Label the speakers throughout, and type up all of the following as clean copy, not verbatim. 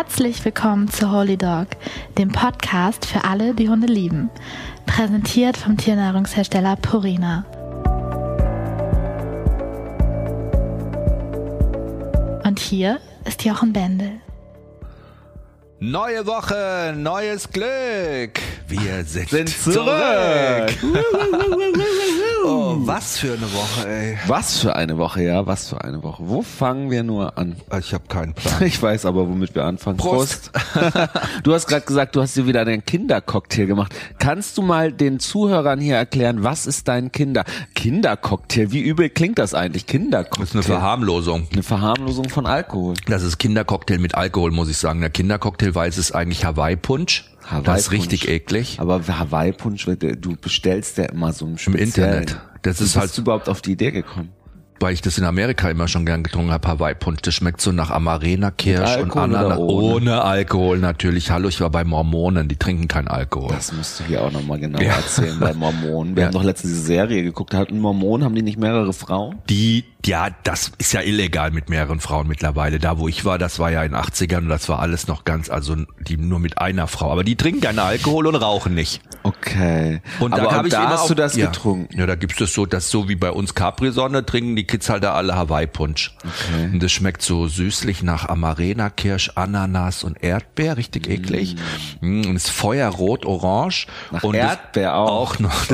Speaker 1: Herzlich willkommen zu Holy Dog, dem Podcast für alle, die Hunde lieben. Präsentiert vom Tiernahrungshersteller Purina. Und hier ist Jochen Bendel.
Speaker 2: Neue Woche, neues Glück. Wir sind zurück. Oh, was für eine Woche, ey.
Speaker 3: Was für eine Woche, ja, was für eine Woche. Wo fangen wir nur an?
Speaker 2: Ich habe keinen Plan.
Speaker 3: Ich weiß aber, womit wir anfangen.
Speaker 2: Prost.
Speaker 3: Du hast gerade gesagt, du hast dir wieder einen Kindercocktail gemacht. Kannst du mal den Zuhörern hier erklären, was ist dein Kindercocktail? Wie übel klingt das eigentlich? Kindercocktail.
Speaker 2: Das ist eine Verharmlosung.
Speaker 3: Eine Verharmlosung von Alkohol.
Speaker 2: Das ist Kindercocktail mit Alkohol, muss ich sagen. Der Kindercocktail weiß es eigentlich Hawaii-Punsch. Das ist richtig eklig.
Speaker 3: Aber Hawaii-Punsch, du bestellst ja immer so
Speaker 2: im Internet. Das ist halt.
Speaker 3: Bist du überhaupt auf die Idee gekommen?
Speaker 2: Weil ich das in Amerika immer schon gern getrunken habe, Hawaii-Punsch. Das schmeckt so nach Amarena-Kirsch und Ananas. Ohne Alkohol natürlich. Hallo, ich war bei Mormonen, die trinken keinen Alkohol.
Speaker 3: Das musst du hier auch nochmal genau erzählen bei Mormonen. Wir haben doch letztens diese Serie geguckt. Hatten Mormonen, haben die nicht mehrere Frauen?
Speaker 2: Ja, das ist ja illegal mit mehreren Frauen mittlerweile. Da, wo ich war, das war ja in den 80ern und das war alles noch ganz, also die nur mit einer Frau. Aber die trinken keinen Alkohol und rauchen nicht.
Speaker 3: Okay.
Speaker 2: Und
Speaker 3: aber
Speaker 2: da
Speaker 3: da hast du das getrunken?
Speaker 2: Ja, da gibt's das so wie bei uns Capri-Sonne, trinken die Kids halt da alle Hawaii-Punsch.
Speaker 3: Okay.
Speaker 2: Und das schmeckt so süßlich nach Amarena-Kirsch, Ananas und Erdbeer, richtig eklig. Und ist feuerrot-orange.
Speaker 3: Nach
Speaker 2: und
Speaker 3: Erdbeer auch
Speaker 2: noch.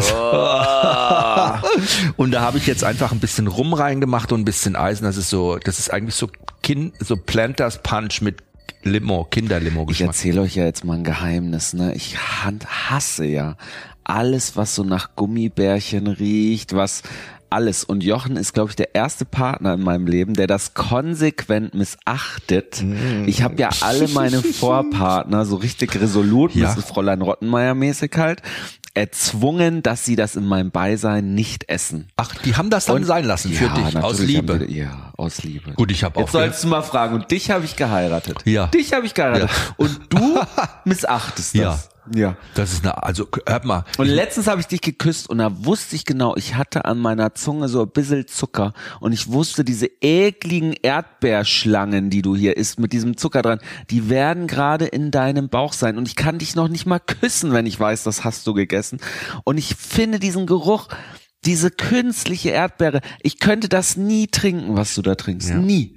Speaker 2: Und da habe ich jetzt einfach ein bisschen Rum reingemacht und ein bisschen Eisen. Das ist eigentlich so Planters Punch mit Limo, Kinderlimo Geschmack.
Speaker 3: Ich erzähle euch ja jetzt mal ein Geheimnis, ne? Ich hasse ja alles, was so nach Gummibärchen riecht, alles. Und Jochen ist, glaube ich, der erste Partner in meinem Leben, der das konsequent missachtet. Ich habe ja alle meine Vorpartner so richtig resolut, Mrs. Fräulein Rottenmeier mäßig halt, erzwungen, dass sie das in meinem Beisein nicht essen.
Speaker 2: Ach, die haben das dann sein lassen für dich, aus Liebe.
Speaker 3: Aus Liebe.
Speaker 2: Gut, ich habe auch.
Speaker 3: Jetzt sollst du mal fragen, und dich habe ich geheiratet.
Speaker 2: Ja.
Speaker 3: Dich habe ich geheiratet. Ja. Und du missachtest das. Ja.
Speaker 2: Das ist hör mal.
Speaker 3: Und letztens habe ich dich geküsst und da wusste ich genau, ich hatte an meiner Zunge so ein bisschen Zucker und ich wusste, diese ekligen Erdbeerschlangen, die du hier isst, mit diesem Zucker dran, die werden gerade in deinem Bauch sein und ich kann dich noch nicht mal küssen, wenn ich weiß, das hast du gegessen. Und ich finde diesen Geruch, diese künstliche Erdbeere, ich könnte das nie trinken, was du da trinkst. Ja. Nie.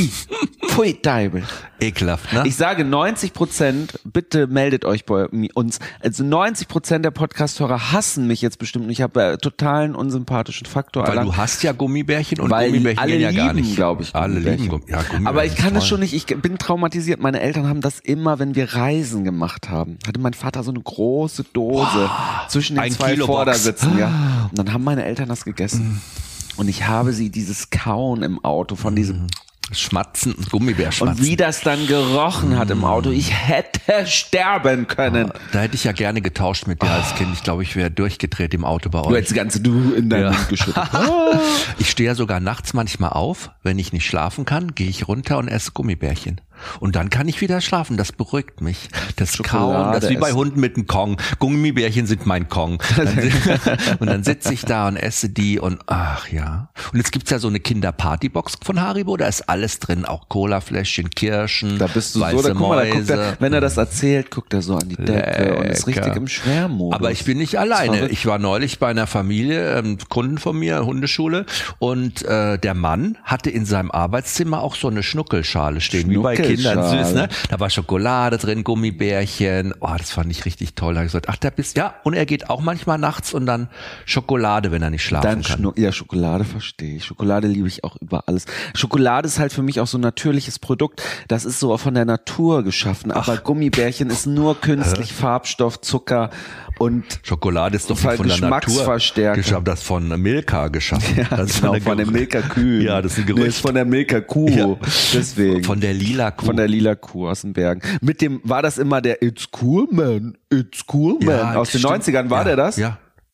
Speaker 3: Pfui Deibel.
Speaker 2: Ekelhaft, ne?
Speaker 3: Ich sage 90%, bitte meldet euch bei uns. Also 90% der Podcast-Hörer hassen mich jetzt bestimmt nicht. Ich habe totalen unsympathischen Faktor.
Speaker 2: Weil du hast ja Gummibärchen und Gummibärchen
Speaker 3: alle
Speaker 2: gehen ja
Speaker 3: lieben,
Speaker 2: gar nicht.
Speaker 3: Glaube ich,
Speaker 2: alle lieben Gummibärchen.
Speaker 3: Aber ich kann das schon nicht. Ich bin traumatisiert. Meine Eltern haben das immer, wenn wir Reisen gemacht haben. Hatte mein Vater so eine große Dose zwischen den zwei Vordersitzen. Ja. Und dann haben meine Eltern das gegessen. Und ich habe dieses Kauen im Auto von diesem
Speaker 2: Schmatzen, Gummibärschmatzen.
Speaker 3: Und wie das dann gerochen hat im Auto. Ich hätte sterben können.
Speaker 2: Da hätte ich ja gerne getauscht mit dir als Kind. Ich glaube, ich wäre durchgedreht im Auto bei euch.
Speaker 3: Du hättest das ganze in deinen Mund geschüttet.
Speaker 2: Ich stehe ja sogar nachts manchmal auf. Wenn ich nicht schlafen kann, gehe ich runter und esse Gummibärchen. Und dann kann ich wieder schlafen. Das beruhigt mich. Das Kauen, das ist wie bei Hunden mit einem Kong. Gummibärchen sind mein Kong. Und dann sitze ich da und esse die und ach ja. Und jetzt gibt's ja so eine Kinderpartybox von Haribo. Da ist alles drin, auch Colafläschchen, Kirschen,
Speaker 3: da bist du
Speaker 2: weiße
Speaker 3: so, da, guck mal, da
Speaker 2: Mäuse.
Speaker 3: guckt wenn er das erzählt, guckt er so an die Decke und ist richtig im Schwärmmodus.
Speaker 2: Aber ich bin nicht alleine. Ich war neulich bei einer Familie, Kunden von mir, Hundeschule, und der Mann hatte in seinem Arbeitszimmer auch so eine Schnuckelschale stehen, wie bei Kindern, süß, ne? Da war Schokolade drin, Gummibärchen. Oh, das fand ich richtig toll. Da habe ich gesagt, ach, und er geht auch manchmal nachts und dann Schokolade, wenn er nicht schlafen kann.
Speaker 3: Ja, Schokolade verstehe ich. Schokolade liebe ich auch über alles. Schokolade ist halt für mich auch so ein natürliches Produkt. Das ist so von der Natur geschaffen. Aber Gummibärchen ist nur künstlich Farbstoff, Zucker und
Speaker 2: Schokolade ist doch von der Natur geschaffen, das von Milka geschaffen.
Speaker 3: Ja, das genau, von den Milka-Kühen.
Speaker 2: Ja, das ist ein Gerücht.
Speaker 3: Nee, ist von der Milka-Kuh. Ja. Deswegen.
Speaker 2: Von der lila Kuh.
Speaker 3: Von der lila Kuh aus den Bergen. War das immer der It's cool, man. Ja, aus den 90ern war der das?
Speaker 2: Ja.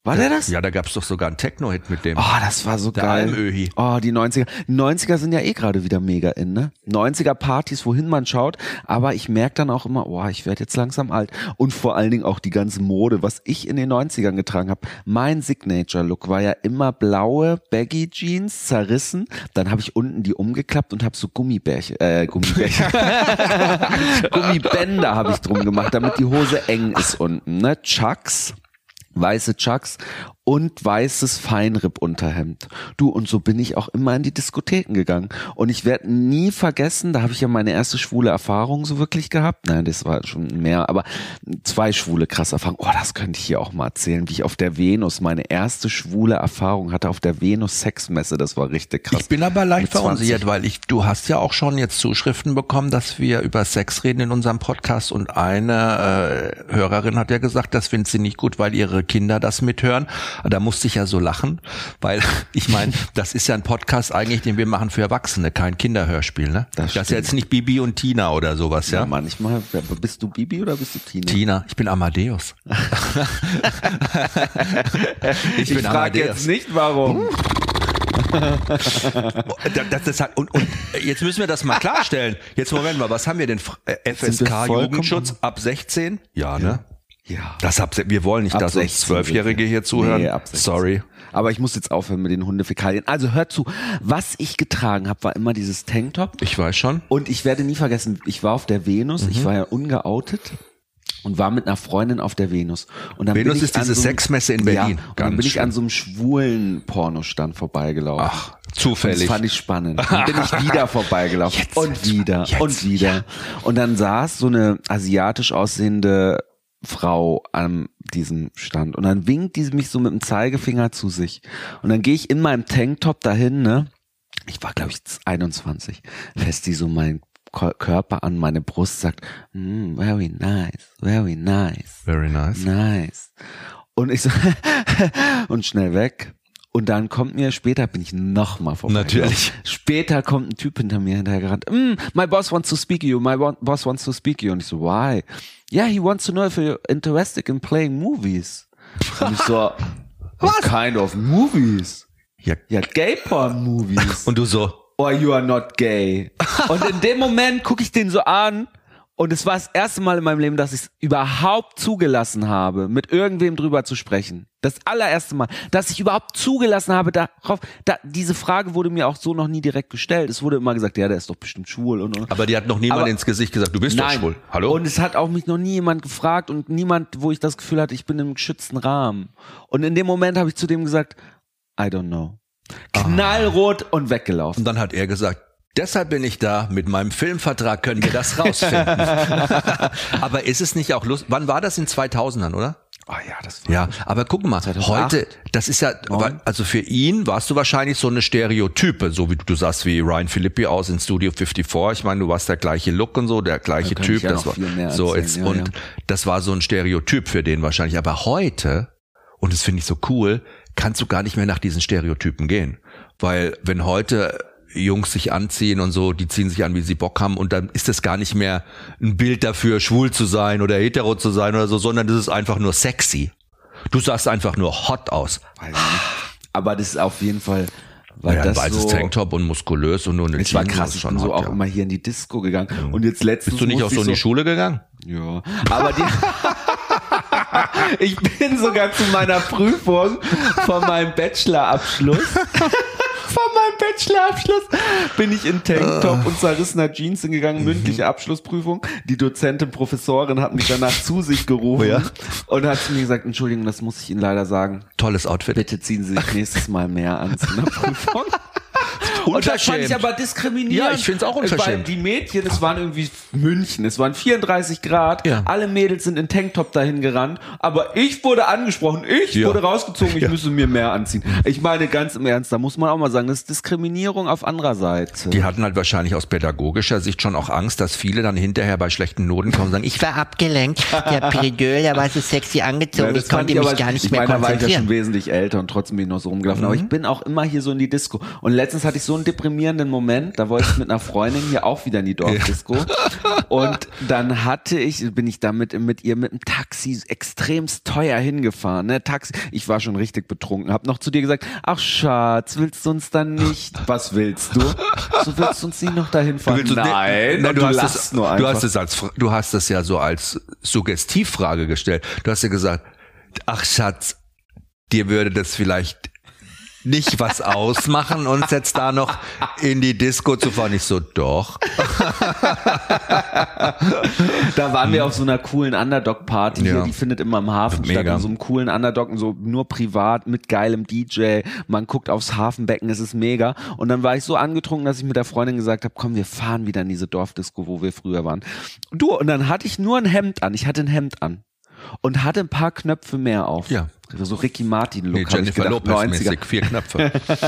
Speaker 3: War der das?
Speaker 2: Ja, da gab's doch sogar einen Techno-Hit mit dem.
Speaker 3: Oh, das war so
Speaker 2: der
Speaker 3: geil.
Speaker 2: Almöhi.
Speaker 3: Oh, die 90er. Die 90er sind ja gerade wieder mega in, ne? 90er-Partys, wohin man schaut. Aber ich merke dann auch immer, oh, ich werde jetzt langsam alt. Und vor allen Dingen auch die ganze Mode, was ich in den 90ern getragen habe. Mein Signature-Look war ja immer blaue Baggy-Jeans, zerrissen. Dann habe ich unten die umgeklappt und habe so Gummibänder habe ich drum gemacht, damit die Hose eng ist unten, ne? Chucks. Weiße Chucks und weißes Feinripp-Unterhemd. Du, und so bin ich auch immer in die Diskotheken gegangen. Und ich werde nie vergessen, da habe ich ja meine erste schwule Erfahrung so wirklich gehabt. Nein, das war schon mehr, aber 2 schwule krasse Erfahrungen. Oh, das könnte ich hier auch mal erzählen, wie ich auf der Venus meine erste schwule Erfahrung hatte, auf der Venus Sexmesse. Das war richtig krass.
Speaker 2: Ich bin aber leicht verunsichert, weil du hast ja auch schon jetzt Zuschriften bekommen, dass wir über Sex reden in unserem Podcast, und eine Hörerin hat ja gesagt, das findet sie nicht gut, weil ihre Kinder das mithören. Da musste ich ja so lachen, weil ich meine, das ist ja ein Podcast eigentlich, den wir machen für Erwachsene, kein Kinderhörspiel, ne? Das ist ja jetzt nicht Bibi und Tina oder sowas, ja?
Speaker 3: Ja, manchmal, bist du Bibi oder bist du Tina?
Speaker 2: Tina, ich bin Amadeus.
Speaker 3: Ich frage jetzt nicht, warum.
Speaker 2: Und jetzt müssen wir das mal klarstellen. Jetzt Moment mal, was haben wir denn? FSK Jugendschutz ab 16? Ja, ne?
Speaker 3: Ja.
Speaker 2: Wir wollen nicht, dass uns 12-Jährige hier zuhören. Nee, ab 16. Sorry.
Speaker 3: Aber ich muss jetzt aufhören mit den Hundefäkalien. Also hört zu, was ich getragen habe, war immer dieses Tanktop.
Speaker 2: Ich weiß schon.
Speaker 3: Und ich werde nie vergessen, ich war auf der Venus, ich war ja ungeoutet und war mit einer Freundin auf der Venus. Und dann
Speaker 2: Venus ist diese Sexmesse in Berlin.
Speaker 3: Ja, und dann bin ich an so einem schwulen Pornostand vorbeigelaufen.
Speaker 2: Ach, zufällig.
Speaker 3: Und das fand ich spannend. Dann bin ich wieder vorbeigelaufen. Und wieder. Und dann saß so eine asiatisch aussehende Frau an diesem Stand. Und dann winkt die mich so mit dem Zeigefinger zu sich. Und dann gehe ich in meinem Tanktop dahin, ne? Ich war, glaube ich, 21. Fest die so meinen Körper an meine Brust, sagt, very nice, very nice.
Speaker 2: Very nice.
Speaker 3: Nice. Und ich so, und schnell weg. Und dann kommt mir, später bin ich nochmal vorbei.
Speaker 2: Natürlich.
Speaker 3: Später kommt ein Typ hinter mir hinterhergerannt. My boss wants to speak to you. My boss wants to speak to you. Und ich so, why? Yeah, he wants to know if you're interested in playing movies. Und ich so, what kind of movies?
Speaker 2: Ja,
Speaker 3: Gay-Porn-Movies.
Speaker 2: Und du so,
Speaker 3: or you are not gay. Und in dem Moment gucke ich den so an. Und es war das erste Mal in meinem Leben, dass ich es überhaupt zugelassen habe, mit irgendwem drüber zu sprechen. Das allererste Mal, dass ich überhaupt zugelassen habe, diese Frage wurde mir auch so noch nie direkt gestellt. Es wurde immer gesagt, ja, der ist doch bestimmt schwul. Und.
Speaker 2: Aber die hat noch niemand ins Gesicht gesagt, du bist doch schwul. Hallo?
Speaker 3: Und es hat auch mich noch nie jemand gefragt und niemand, wo ich das Gefühl hatte, ich bin im geschützten Rahmen. Und in dem Moment habe ich zu dem gesagt, I don't know. Knallrot und weggelaufen.
Speaker 2: Und dann hat er gesagt, deshalb bin ich da, mit meinem Filmvertrag können wir das rausfinden. Aber ist es nicht auch lustig? Wann war das, in 2000ern, oder?
Speaker 3: Oh ja, das war.
Speaker 2: Ja, aber guck mal, 2008, heute, das ist ja, also für ihn warst du wahrscheinlich so eine Stereotype, so wie du sahst wie Ryan Philippi aus in Studio 54. Ich meine, du warst der gleiche Look und so, der gleiche Typ.
Speaker 3: Ja,
Speaker 2: das war so jetzt, ja, und das war so ein Stereotyp für den wahrscheinlich. Aber heute, und das finde ich so cool, kannst du gar nicht mehr nach diesen Stereotypen gehen. Weil wenn heute Jungs sich anziehen und so, die ziehen sich an, wie sie Bock haben, und dann ist das gar nicht mehr ein Bild dafür, schwul zu sein oder hetero zu sein oder so, sondern das ist einfach nur sexy. Du sahst einfach nur hot aus.
Speaker 3: Aber das ist auf jeden Fall,
Speaker 2: weil das ein weißes so Tanktop und muskulös und nur eine
Speaker 3: Jeans. Das war krass, ich bin so auch immer hier in die Disco gegangen. Und jetzt letztens
Speaker 2: bist du nicht auch so in die Schule gegangen?
Speaker 3: Ja, aber ich bin sogar zu meiner Prüfung von meinem Bachelorabschluss bin ich in Tanktop und zerrissener Jeans hingegangen, mündliche Abschlussprüfung. Die Dozentin, Professorin hat mich danach zu sich gerufen und hat zu mir gesagt, Entschuldigung, das muss ich Ihnen leider sagen.
Speaker 2: Tolles Outfit.
Speaker 3: Bitte ziehen Sie sich nächstes Mal mehr an zu einer Prüfung. Und das fand ich aber diskriminierend.
Speaker 2: Ja, ich finde es auch unverschämt.
Speaker 3: Weil die Mädchen, es waren irgendwie München, es waren 34 Grad, alle Mädels sind in Tanktop dahin gerannt, aber ich wurde angesprochen, ich wurde rausgezogen, ich müsse mir mehr anziehen. Ich meine, ganz im Ernst, da muss man auch mal sagen, das ist Diskriminierung auf anderer Seite.
Speaker 2: Die hatten halt wahrscheinlich aus pädagogischer Sicht schon auch Angst, dass viele dann hinterher bei schlechten Noten kommen und sagen, ich war abgelenkt, der Pedöl, der war so sexy angezogen, ich konnte mich gar nicht mehr konzentrieren.
Speaker 3: Da war ich ja schon wesentlich älter und trotzdem bin ich noch so rumgelaufen, aber ich bin auch immer hier so in die Disco. Und letztens hatte ich so so einen deprimierenden Moment, da wollte ich mit einer Freundin hier auch wieder in die Dorfdisco und dann bin ich da mit ihr mit dem Taxi extremst teuer hingefahren, ne, ich war schon richtig betrunken, hab noch zu dir gesagt, ach Schatz, willst du uns dann nicht, was willst du? So willst du uns nicht noch dahin fahren? Nein,
Speaker 2: du hast das ja so als Suggestivfrage gestellt. Du hast ja gesagt, ach Schatz, dir würde das vielleicht nicht was ausmachen, uns jetzt da noch in die Disco zu fahren. Ich so, doch.
Speaker 3: Da waren wir auf so einer coolen Underdog-Party hier, die findet immer im Hafen statt, in so einem coolen Underdog, so nur privat, mit geilem DJ, man guckt aufs Hafenbecken, es ist mega. Und dann war ich so angetrunken, dass ich mit der Freundin gesagt habe, komm, wir fahren wieder in diese Dorfdisco, wo wir früher waren. Und dann hatte ich nur ein Hemd an, und hatte ein paar Knöpfe mehr auf.
Speaker 2: Ja.
Speaker 3: So Ricky Martin-Look.
Speaker 2: Nee, Jennifer Lopez-mäßig, 4 Knöpfe.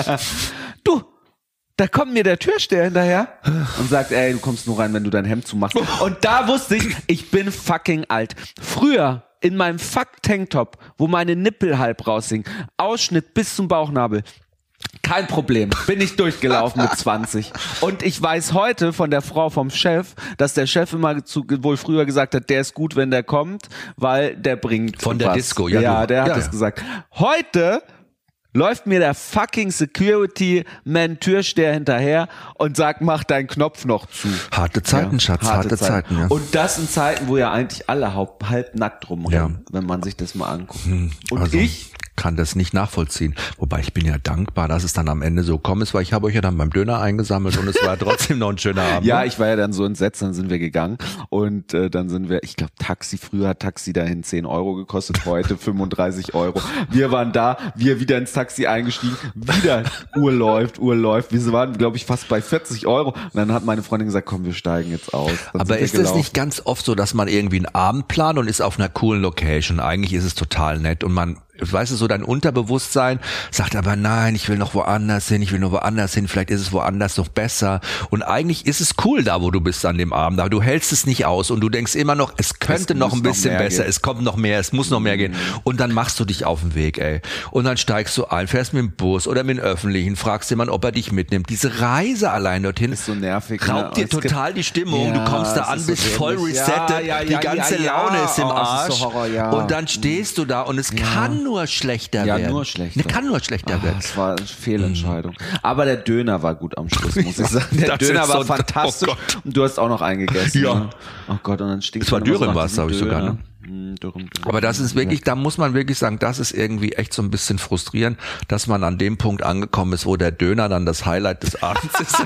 Speaker 3: Du, da kommt mir der Türsteher hinterher und sagt, ey, du kommst nur rein, wenn du dein Hemd zumachst. Und da wusste ich bin fucking alt. Früher in meinem Tanktop, wo meine Nippel halb raushingen, Ausschnitt bis zum Bauchnabel. Kein Problem, bin ich durchgelaufen mit 20. Und ich weiß heute von der Frau vom Chef, dass der Chef immer wohl früher gesagt hat, der ist gut, wenn der kommt, weil der bringt
Speaker 2: von der
Speaker 3: was.
Speaker 2: Disco,
Speaker 3: ja, der hat das gesagt. Heute läuft mir der fucking Security-Man Türsteher hinterher und sagt, mach deinen Knopf noch zu.
Speaker 2: Harte Zeiten, Schatz, harte Zeiten. Ja.
Speaker 3: Und das sind Zeiten, wo ja eigentlich alle halb nackt rumrennen, wenn man sich das mal anguckt. Und
Speaker 2: also, ich kann das nicht nachvollziehen. Wobei ich bin ja dankbar, dass es dann am Ende so gekommen ist, weil ich habe euch ja dann beim Döner eingesammelt und es war trotzdem noch ein schöner Abend.
Speaker 3: Ja, ich war ja dann so entsetzt, dann sind wir gegangen und dann sind wir, ich glaube früher hat Taxi dahin 10 Euro gekostet, heute 35 Euro. Wir waren da, wir wieder ins Taxi eingestiegen, wieder Uhr läuft. Wir waren, glaube ich, fast bei 40 Euro und dann hat meine Freundin gesagt, komm, wir steigen jetzt aus. Dann
Speaker 2: aber ist es nicht ganz oft so, dass man irgendwie einen Abend plant und ist auf einer coolen Location? Eigentlich ist es total nett und man, weißt du, so dein Unterbewusstsein sagt aber nein, ich will noch woanders hin, vielleicht ist es woanders noch besser und eigentlich ist es cool da, wo du bist an dem Abend, aber du hältst es nicht aus und du denkst immer noch, es könnte noch ein bisschen besser, es kommt noch mehr, es muss noch mehr gehen und dann machst du dich auf den Weg, ey, und dann steigst du ein, fährst mit dem Bus oder mit dem Öffentlichen, fragst jemanden, ob er dich mitnimmt, diese Reise allein dorthin
Speaker 3: ist so nervig,
Speaker 2: raubt dir total die Stimmung, du kommst da an, bist voll resettet, die ganze Laune ist im Arsch
Speaker 3: so Horror,
Speaker 2: und dann stehst du da und es kann nur schlechter werden.
Speaker 3: Ja, nur schlechter.
Speaker 2: Kann nur schlechter werden.
Speaker 3: Das war eine Fehlentscheidung. Aber der Döner war gut am Schluss, muss ich sagen. Der Döner war fantastisch. Oh, und du hast auch noch eingegessen.
Speaker 2: Ja.
Speaker 3: Ne? Oh Gott, und dann stinkt
Speaker 2: es. war Dürren war es, glaube ich, sogar, ne?
Speaker 3: Dürren.
Speaker 2: Aber das ist wirklich, da muss man wirklich sagen, das ist irgendwie echt so ein bisschen frustrierend, dass man an dem Punkt angekommen ist, wo der Döner dann das Highlight des Abends ist.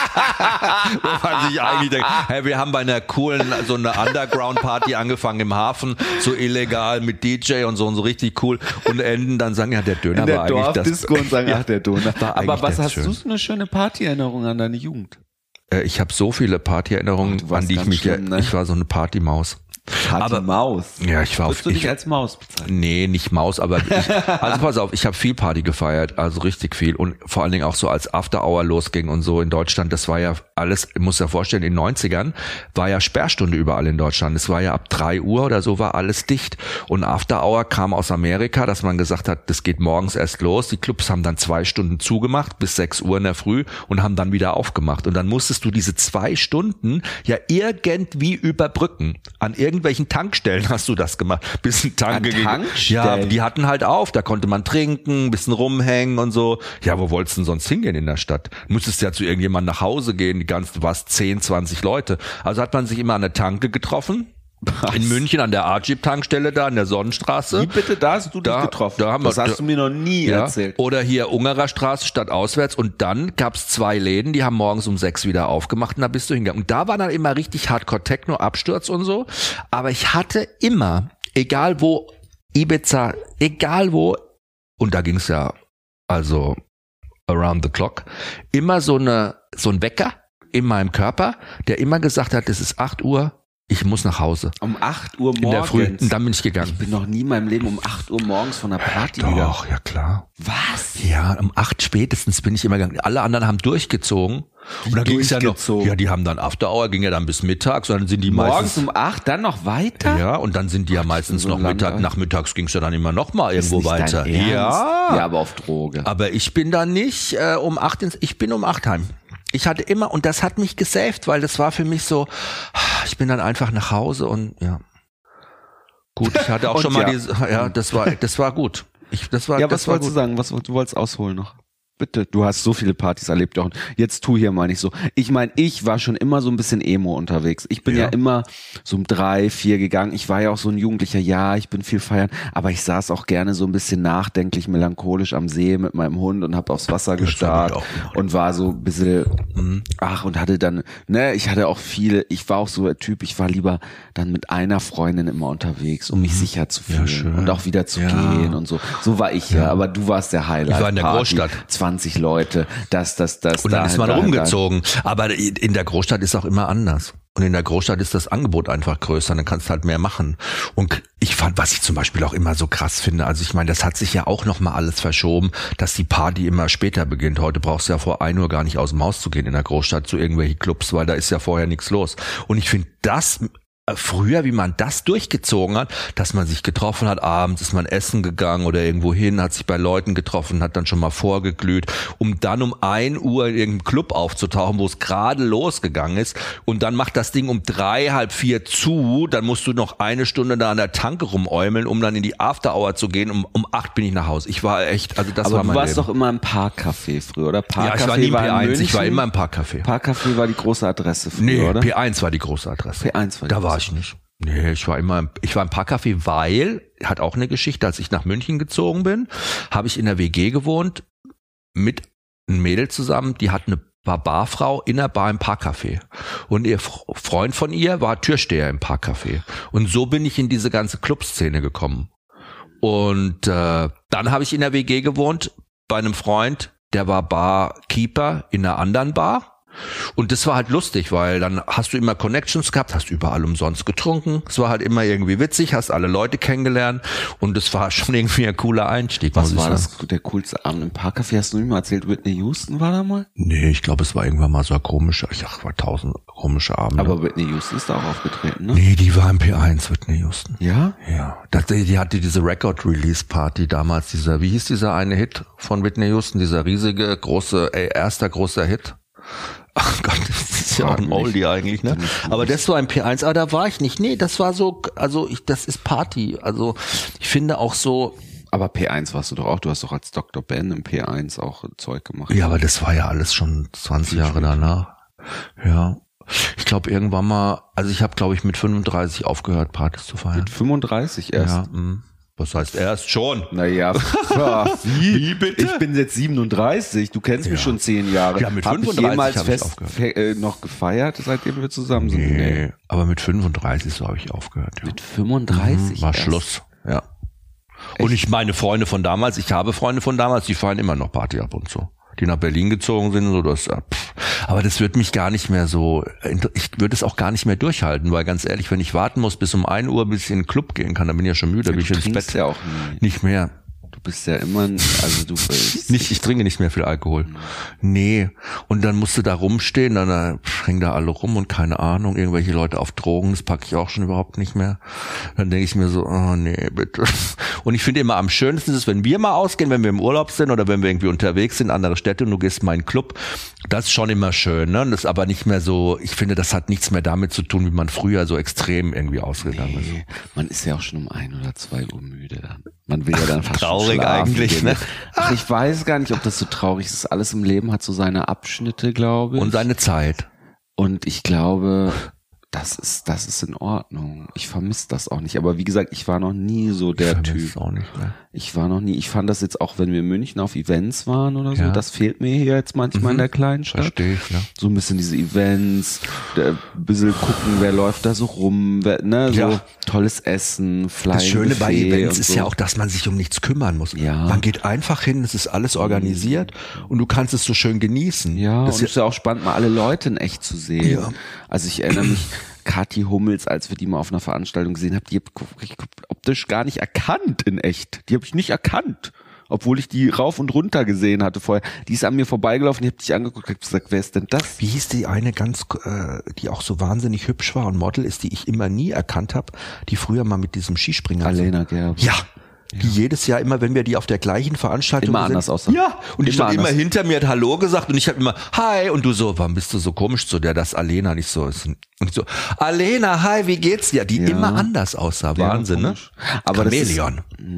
Speaker 2: Wo man sich eigentlich denkt, hey, wir haben bei einer coolen, so einer Underground-Party angefangen im Hafen, so illegal mit DJ und so richtig cool und enden dann sagen, ja, der Döner war eigentlich das.
Speaker 3: Disco und sagen, ach, der Döner. Aber was hast du so eine schöne Partyerinnerung an deine Jugend?
Speaker 2: Ich habe so viele Partyerinnerungen, an die ich mich, ne? Ich war so eine Partymaus.
Speaker 3: Maus.
Speaker 2: Ja, ich war
Speaker 3: Würdest du dich als Maus bezeichnen?
Speaker 2: Nee, nicht Maus, aber also pass auf, ich habe viel Party gefeiert, also richtig viel und vor allen Dingen auch so als After Hour losging und so in Deutschland, das war ja alles, ich muss ja vorstellen, in den 90ern war ja Sperrstunde überall in Deutschland, es war ja ab 3 Uhr oder so war alles dicht und After Hour kam aus Amerika, dass man gesagt hat, das geht morgens erst los, die Clubs haben dann 2 Stunden zugemacht bis 6 Uhr in der Früh und haben dann wieder aufgemacht und dann musstest du diese 2 Stunden ja irgendwie überbrücken, an irgendwelchen Tankstellen hast du das gemacht. Bisschen Tanke gegen. Ja, die hatten halt auf, da konnte man trinken, ein bisschen rumhängen und so. Ja, wo wolltest du denn sonst hingehen in der Stadt? Du musstest ja zu irgendjemandem nach Hause gehen, du warst 10, 20 Leute. Also hat man sich immer an der Tanke getroffen. Was? In München an der Archib-Tankstelle da in der Sonnenstraße.
Speaker 3: Wie bitte, da hast du dich getroffen?
Speaker 2: Das
Speaker 3: hast du mir noch nie erzählt.
Speaker 2: Oder hier Ungerer Straße statt auswärts und dann gab's 2 Läden, die haben morgens um 6 wieder aufgemacht und da bist du hingegangen. Und da war dann immer richtig Hardcore-Techno, Absturz und so. Aber ich hatte immer, egal wo, Ibiza, egal wo, und da ging's ja also around the clock, immer so ein Wecker in meinem Körper, der immer gesagt hat, es ist 8 Uhr, ich muss nach Hause.
Speaker 3: Um 8 Uhr morgens?
Speaker 2: In der Früh. Und dann bin ich gegangen.
Speaker 3: Ich bin noch nie in meinem Leben um 8 Uhr morgens von einer Party gegangen.
Speaker 2: Doch, ja klar.
Speaker 3: Was?
Speaker 2: Ja, um 8 spätestens bin ich immer gegangen. Alle anderen haben durchgezogen Und dann ging es ja noch, ja, die haben dann After Hour, ging ja dann bis mittags, und dann sind die
Speaker 3: morgens um 8, dann noch weiter?
Speaker 2: Ja, und dann sind die ja meistens noch nachmittags ging es ja dann immer noch mal irgendwo weiter.
Speaker 3: Ja, aber auf Droge.
Speaker 2: Aber ich bin dann nicht um 8, ich bin um 8 heim. Ich hatte immer, und das hat mich gesaved, weil das war für mich so, ich bin dann einfach nach Hause und ja. Gut, ich hatte auch schon mal das war gut. Was wolltest du sagen? Du wolltest ausholen noch? Bitte, du hast so viele Partys erlebt, Jochen. Jetzt tu hier mal nicht so. Ich meine, ich war schon immer so ein bisschen emo unterwegs. Ich bin ja immer so um 3, 4 gegangen. Ich war ja auch so ein Jugendlicher, ich bin viel feiern, aber ich saß auch gerne so ein bisschen nachdenklich, melancholisch am See mit meinem Hund und habe aufs Wasser gestarrt und war so ein bisschen, und hatte dann, ich hatte auch viele, ich war auch so ein Typ, ich war lieber dann mit einer Freundin immer unterwegs, um mich sicher zu fühlen und auch wieder zu gehen und so. So war ich aber du warst der Highlight. Ich war in der Großstadt.
Speaker 3: 20 Leute, das.
Speaker 2: Und dann ist man rumgezogen. Aber in der Großstadt ist auch immer anders. Und in der Großstadt ist das Angebot einfach größer, dann kannst du halt mehr machen. Und ich fand, was ich zum Beispiel auch immer so krass finde, also ich meine, das hat sich ja auch nochmal alles verschoben, dass die Party immer später beginnt. Heute brauchst du ja vor 1 Uhr gar nicht aus dem Haus zu gehen in der Großstadt zu irgendwelchen Clubs, weil da ist ja vorher nichts los. Und ich finde das früher, wie man das durchgezogen hat, dass man sich getroffen hat, abends ist man essen gegangen oder irgendwo hin, hat sich bei Leuten getroffen, hat dann schon mal vorgeglüht, um dann um 1 Uhr in irgendeinem Club aufzutauchen, wo es gerade losgegangen ist, und dann macht das Ding um 3, halb 4 zu, dann musst du noch 1 Stunde da an der Tanke rumäumeln, um dann in die After Hour zu gehen, um 8 bin ich nach Hause. Ich war echt, also das war mein Leben. Aber du warst
Speaker 3: doch immer im Parkcafé früher, oder?
Speaker 2: Ja, ich war nie im P1, ich war immer im Parkcafé.
Speaker 3: Parkcafé war die große Adresse früher, oder?
Speaker 2: P1 war die große Adresse. Da war ich nicht. Nee, ich war im Parkcafé, weil, hat auch eine Geschichte, als ich nach München gezogen bin, habe ich in der WG gewohnt, mit einem Mädel zusammen, die hat eine Barfrau in der Bar im Parkcafé. Und ihr Freund von ihr war Türsteher im Parkcafé. Und so bin ich in diese ganze Clubszene gekommen. Und dann habe ich in der WG gewohnt, bei einem Freund, der war Barkeeper in einer anderen Bar. Und das war halt lustig, weil dann hast du immer Connections gehabt, hast überall umsonst getrunken. Es war halt immer irgendwie witzig, hast alle Leute kennengelernt und es war schon irgendwie ein cooler Einstieg.
Speaker 3: Was war das, der coolste Abend im Parkcafé? Hast du nicht mal erzählt, Whitney Houston war da mal?
Speaker 2: Nee, ich glaube, es war irgendwann mal so ein komischer, war 1000 komische Abende.
Speaker 3: Aber Whitney Houston ist da auch aufgetreten, ne?
Speaker 2: Nee, die war im P1, Whitney Houston.
Speaker 3: Ja?
Speaker 2: Ja. Die hatte diese Record-Release-Party damals, wie hieß dieser eine Hit von Whitney Houston, dieser riesige, erster großer Hit? Ach Gott, das ist ja auch ein Oldie eigentlich, ne? Aber das war im P1, aber da war ich nicht. Nee, das war so, das ist Party. Also ich finde auch so.
Speaker 3: Aber P1 warst du doch auch, du hast doch als Dr. Ben im P1 auch Zeug gemacht.
Speaker 2: Ja, aber das war ja alles schon 20 Jahre danach. Ja. Ich glaube irgendwann mal, also ich habe glaube ich mit 35 aufgehört, Partys zu feiern.
Speaker 3: Mit 35 erst?
Speaker 2: Ja, was heißt erst schon?
Speaker 3: Naja, wie bitte? Ich bin jetzt 37, du kennst mich schon 10 Jahre.
Speaker 2: Ja, mit 35
Speaker 3: hab ich noch gefeiert, seitdem wir zusammen sind?
Speaker 2: Nee, aber mit 35 so habe ich aufgehört. Ja.
Speaker 3: Mit 35
Speaker 2: war erst. Schluss, ja. Echt? Und ich habe Freunde von damals, die feiern immer noch Party ab und zu. Die nach Berlin gezogen sind, so das, aber das wird mich gar nicht mehr so, ich würde es auch gar nicht mehr durchhalten, weil ganz ehrlich, wenn ich warten muss bis um 1 Uhr, bis ich in den Club gehen kann, dann bin ich ja schon müde, bin ich ins Bett.
Speaker 3: Ja auch
Speaker 2: nicht mehr.
Speaker 3: Du bist ja immer,
Speaker 2: ich trinke nicht mehr viel Alkohol. Nee. Und dann musst du da rumstehen, dann hängen da alle rum und keine Ahnung, irgendwelche Leute auf Drogen, das packe ich auch schon überhaupt nicht mehr. Dann denke ich mir so, oh nee, bitte. Und ich finde immer am schönsten ist es, wenn wir mal ausgehen, wenn wir im Urlaub sind oder wenn wir irgendwie unterwegs sind, andere Städte und du gehst mal in einen Club, das ist schon immer schön, ne? Das ist aber nicht mehr so, ich finde, das hat nichts mehr damit zu tun, wie man früher so extrem irgendwie ausgegangen ist.
Speaker 3: Man ist ja auch schon um 1 oder 2 Uhr müde dann. Man will ja dann fast
Speaker 2: traurig eigentlich, ne?
Speaker 3: Ach, ich weiß gar nicht, ob das so traurig ist. Alles im Leben hat so seine Abschnitte, glaube ich.
Speaker 2: Und seine Zeit.
Speaker 3: Und ich glaube, das ist in Ordnung. Ich vermisse das auch nicht. Aber wie gesagt, ich war noch nie so der Typ.
Speaker 2: Auch nicht, ne?
Speaker 3: Ich fand das jetzt auch, wenn wir in München auf Events waren oder so, das fehlt mir hier jetzt manchmal in der kleinen Stadt.
Speaker 2: Verstehe ich, ja.
Speaker 3: So ein bisschen diese Events, ein bisschen gucken, wer läuft da so rum, so tolles Essen, Flying
Speaker 2: Das Schöne bei Events ist
Speaker 3: so.
Speaker 2: ja auch, dass man sich um nichts kümmern muss.
Speaker 3: Ja.
Speaker 2: Man geht einfach hin, es ist alles organisiert und du kannst es so schön genießen.
Speaker 3: Ja, das ist ja auch spannend, mal alle Leute in echt zu sehen. Ja. Also ich erinnere mich, Kathi Hummels, als wir die mal auf einer Veranstaltung gesehen haben, die habe ich optisch gar nicht erkannt in echt. Die habe ich nicht erkannt. obwohl ich die rauf und runter gesehen hatte vorher. Die ist an mir vorbeigelaufen, ich habe dich angeguckt und gesagt, wer ist denn das?
Speaker 2: Wie hieß die eine die auch so wahnsinnig hübsch war und Model ist, die ich immer nie erkannt habe, die früher mal mit diesem Skispringer...
Speaker 3: Alena Gerber.
Speaker 2: Ja. Die jedes Jahr immer, wenn wir die auf der gleichen Veranstaltung
Speaker 3: immer anders aussah.
Speaker 2: Ja, und die stand immer hinter mir, hat Hallo gesagt und ich habe immer Hi und du so, warum bist du so komisch zu der, das Alena nicht so ist. Und ich so, Alena, hi, wie geht's dir? Die immer anders aussah, Wahnsinn, ne?
Speaker 3: Aber
Speaker 2: Chameleon.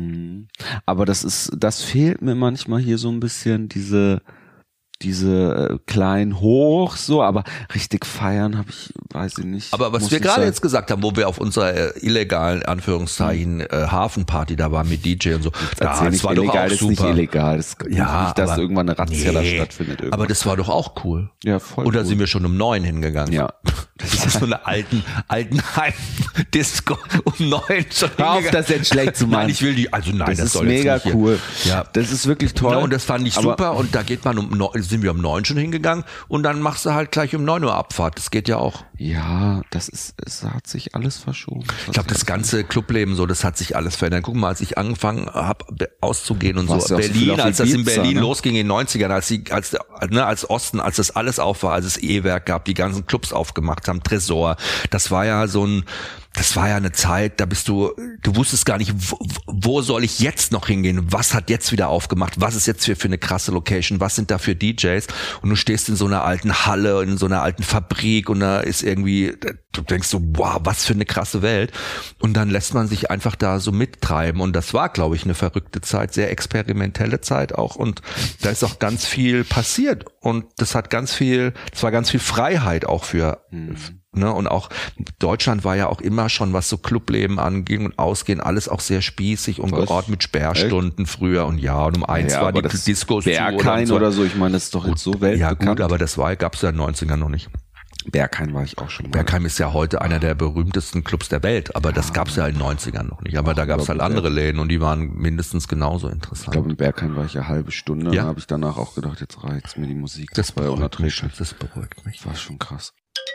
Speaker 3: Das fehlt mir manchmal hier so ein bisschen, diese kleinen Hoch, so, aber richtig feiern habe ich, weiß ich nicht.
Speaker 2: Aber was wir gerade jetzt gesagt haben, wo wir auf unserer illegalen, Anführungszeichen, Hafenparty da waren mit DJ und so,
Speaker 3: das war doch auch super. Das ist nicht illegal, das ist nicht, dass irgendwann eine Razzia da stattfindet. Irgendwann.
Speaker 2: Aber das war doch auch cool.
Speaker 3: Ja, voll.
Speaker 2: Oder sind wir schon um 9 hingegangen?
Speaker 3: Ja.
Speaker 2: Das ist so eine Altenheim-Disco um 9 schon
Speaker 3: Hör auf, das jetzt schlecht zu machen.
Speaker 2: Nein, ich will die, also nein, das
Speaker 3: ist
Speaker 2: soll
Speaker 3: mega
Speaker 2: jetzt nicht
Speaker 3: cool.
Speaker 2: Ja.
Speaker 3: Das ist wirklich toll.
Speaker 2: Ja, und das fand ich super und da geht man sind wir um 9 schon hingegangen und dann machst du halt gleich um 9 Uhr Abfahrt. Das geht ja auch.
Speaker 3: Ja, es hat sich alles verschoben.
Speaker 2: Ich glaube, das ganze Clubleben so, das hat sich alles verändert. Guck mal, als ich angefangen habe auszugehen und so, Berlin, als das in Berlin losging in den 90ern, als Osten, als das alles auf war, als es E-Werk gab, die ganzen Clubs aufgemacht haben, Tresor, das war ja eine Zeit, da du wusstest gar nicht, wo soll ich jetzt noch hingehen? Was hat jetzt wieder aufgemacht? Was ist jetzt für eine krasse Location? Was sind da für DJs? Und du stehst in so einer alten Halle, in so einer alten Fabrik und da ist irgendwie, du denkst so, wow, was für eine krasse Welt. Und dann lässt man sich einfach da so mittreiben. Und das war, glaube ich, eine verrückte Zeit, sehr experimentelle Zeit auch. Und da ist auch ganz viel passiert. Und das war ganz viel Freiheit auch für, ne, und auch Deutschland war ja auch immer schon, was so Clubleben anging und Ausgehen, alles auch sehr spießig und geordnet mit Sperrstunden früher und und um 1 war die Discos zu.
Speaker 3: Berghain oder so, ich meine, das ist doch jetzt so weltbekannt.
Speaker 2: Ja gut, aber das gab's ja in den 90ern noch nicht.
Speaker 3: Berghain war ich auch schon mal.
Speaker 2: Berghain ist ja heute einer der berühmtesten Clubs der Welt, aber das gab's ja in den 90ern noch nicht. Aber da gab's halt andere Läden und die waren mindestens genauso interessant.
Speaker 3: Ich glaube, in Berghain war ich eine halbe Stunde, dann habe ich danach auch gedacht, jetzt reicht's mir die Musik.
Speaker 2: Das war unerträglich. Das beruhigt mich.
Speaker 3: Das war schon krass.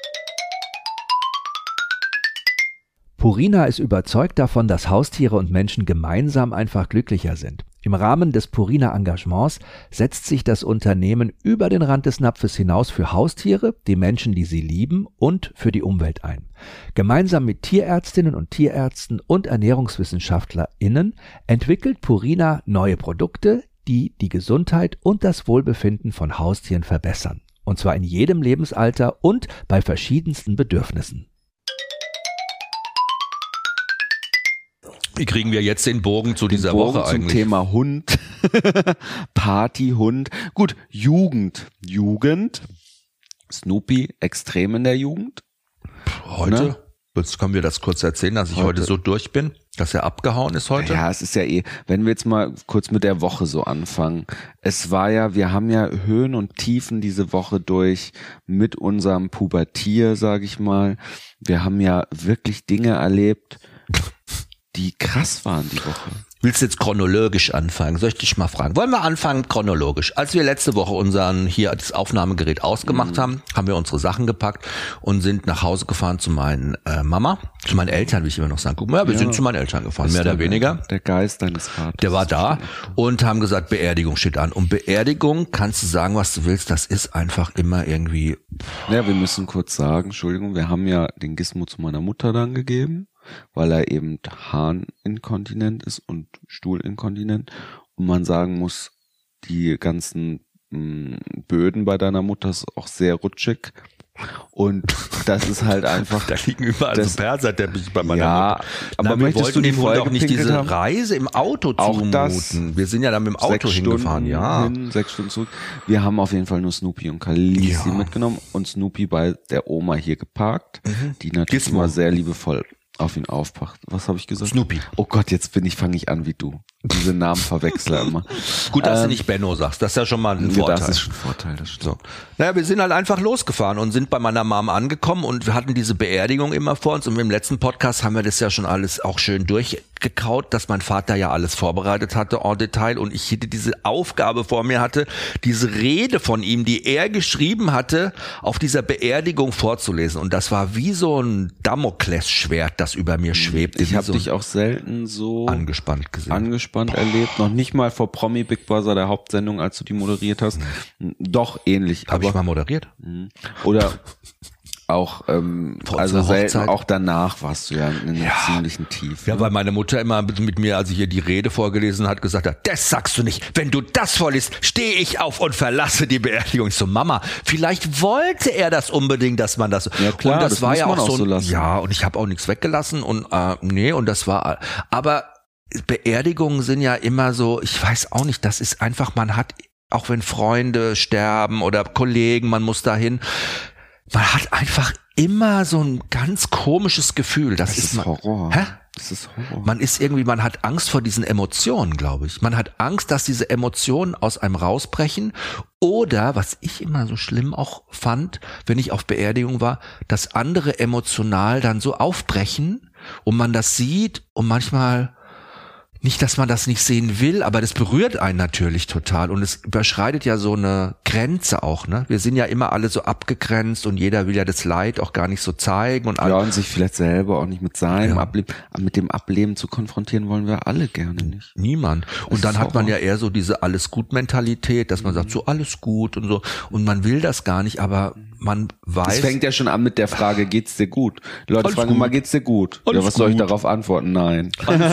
Speaker 4: Purina ist überzeugt davon, dass Haustiere und Menschen gemeinsam einfach glücklicher sind. Im Rahmen des Purina-Engagements setzt sich das Unternehmen über den Rand des Napfes hinaus für Haustiere, die Menschen, die sie lieben, und für die Umwelt ein. Gemeinsam mit Tierärztinnen und Tierärzten und ErnährungswissenschaftlerInnen entwickelt Purina neue Produkte, die die Gesundheit und das Wohlbefinden von Haustieren verbessern. Und zwar in jedem Lebensalter und bei verschiedensten Bedürfnissen.
Speaker 2: Wie kriegen wir jetzt den Bogen zu dieser Woche eigentlich?
Speaker 3: Zum Thema Hund, Partyhund. Gut, Jugend. Snoopy, extrem in der Jugend.
Speaker 2: Heute? Ne? Jetzt können wir das kurz erzählen, dass ich heute so durch bin, dass er abgehauen ist heute.
Speaker 3: Ja, es ist ja wenn wir jetzt mal kurz mit der Woche so anfangen. Wir haben ja Höhen und Tiefen diese Woche durch mit unserem Pubertier, sage ich mal. Wir haben ja wirklich Dinge erlebt, die krass waren die Woche.
Speaker 2: Willst du jetzt chronologisch anfangen? Soll ich dich mal fragen? Wollen wir anfangen chronologisch? Als wir letzte Woche das Aufnahmegerät ausgemacht haben, haben wir unsere Sachen gepackt und sind nach Hause gefahren zu meinen zu meinen Eltern, wie ich immer noch sagen. Guck mal, wir sind zu meinen Eltern gefahren, mehr oder weniger.
Speaker 3: Der Geist deines Vaters.
Speaker 2: Der war da und haben gesagt, Beerdigung steht an. Und Beerdigung, kannst du sagen, was du willst, das ist einfach immer irgendwie...
Speaker 3: Ja, wir müssen kurz sagen, Entschuldigung, wir haben ja den Gizmo zu meiner Mutter dann gegeben, weil er eben Harninkontinent ist und Stuhlinkontinent. Und man sagen muss, die ganzen Böden bei deiner Mutter ist auch sehr rutschig. Und das ist halt einfach...
Speaker 2: Da liegen überall so Perserteppiche bei meiner Mutter.
Speaker 3: Aber
Speaker 2: wir wollten dem Hund auch nicht diese Reise im Auto zumuten. Wir sind ja dann mit dem Auto hingefahren,
Speaker 3: 6 Stunden zurück. Wir haben auf jeden Fall nur Snoopy und Kalisi mitgenommen und Snoopy bei der Oma hier geparkt, die natürlich immer sehr liebevoll auf ihn aufpasst. Was habe ich gesagt?
Speaker 2: Snoopy.
Speaker 3: Oh Gott, jetzt fange ich an wie du. Diese Namen verwechsel immer.
Speaker 2: Gut, dass du nicht Benno sagst. Das ist ja schon mal ein Vorteil.
Speaker 3: Das ist schon ein Vorteil, das stimmt.
Speaker 2: So. Naja, wir sind halt einfach losgefahren und sind bei meiner Mom angekommen und wir hatten diese Beerdigung immer vor uns und im letzten Podcast haben wir das ja schon alles auch schön gekaut, dass mein Vater ja alles vorbereitet hatte en Detail und ich diese Aufgabe vor mir hatte, diese Rede von ihm, die er geschrieben hatte, auf dieser Beerdigung vorzulesen. Und das war wie so ein Damoklesschwert, das über mir schwebte.
Speaker 3: Ich habe dich auch selten so
Speaker 2: angespannt gesehen.
Speaker 3: Angespannt erlebt. Noch nicht mal vor Promi Big Brother, der Hauptsendung, als du die moderiert hast. Doch ähnlich.
Speaker 2: Habe ich mal moderiert?
Speaker 3: Oder auch, also selten, auch danach warst du ja in einem ziemlichen Tief.
Speaker 2: Ja, weil meine Mutter immer mit mir, als ich ihr die Rede vorgelesen hat, gesagt hat, das sagst du nicht. Wenn du das vorliest, stehe ich auf und verlasse die Beerdigung. Ich so, Mama, vielleicht wollte er das unbedingt, dass man das.
Speaker 3: Ja klar,
Speaker 2: und das war ja auch so
Speaker 3: lassen.
Speaker 2: Ja, und ich habe auch nichts weggelassen und und das war, aber Beerdigungen sind ja immer so, ich weiß auch nicht, das ist einfach, man hat, auch wenn Freunde sterben oder Kollegen, man muss dahin. Man hat einfach immer so ein ganz komisches Gefühl. Das ist
Speaker 3: Horror.
Speaker 2: Hä?
Speaker 3: Das ist Horror.
Speaker 2: Man hat Angst vor diesen Emotionen, glaube ich. Man hat Angst, dass diese Emotionen aus einem rausbrechen. Oder, was ich immer so schlimm auch fand, wenn ich auf Beerdigung war, dass andere emotional dann so aufbrechen und man das sieht und manchmal nicht, dass man das nicht sehen will, aber das berührt einen natürlich total und es überschreitet ja so eine Grenze auch, ne? Wir sind ja immer alle so abgegrenzt und jeder will ja das Leid auch gar nicht so zeigen und
Speaker 3: und sich vielleicht selber auch nicht mit seinem Ableben, mit dem Ableben zu konfrontieren wollen wir alle gerne nicht.
Speaker 2: Niemand. Und dann hat man ja eher so diese Alles-Gut-Mentalität, dass man sagt, so alles gut und so und man will das gar nicht, aber man weiß.
Speaker 3: Es fängt ja schon an mit der Frage, geht's dir gut? Die Leute fragen immer, geht's dir gut?
Speaker 2: Alles
Speaker 3: was soll ich darauf antworten? Nein.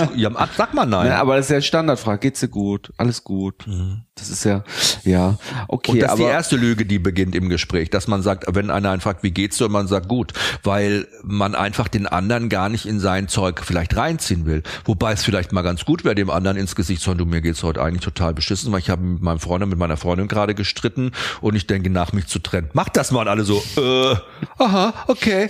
Speaker 2: Sag mal nein.
Speaker 3: Ja, aber das ist ja Standardfrage, geht's dir gut? Alles gut. Das ist ja, okay.
Speaker 2: Und das ist die erste Lüge, die beginnt im Gespräch, dass man sagt, wenn einer einen fragt, wie geht's dir? Und man sagt, gut, weil man einfach den anderen gar nicht in sein Zeug vielleicht reinziehen will. Wobei es vielleicht mal ganz gut wäre, dem anderen ins Gesicht zu sagen, du, mir geht's heute eigentlich total beschissen, weil ich habe mit meiner Freundin gerade gestritten und ich denke nach, mich zu trennen. Macht das mal alle so, aha, okay.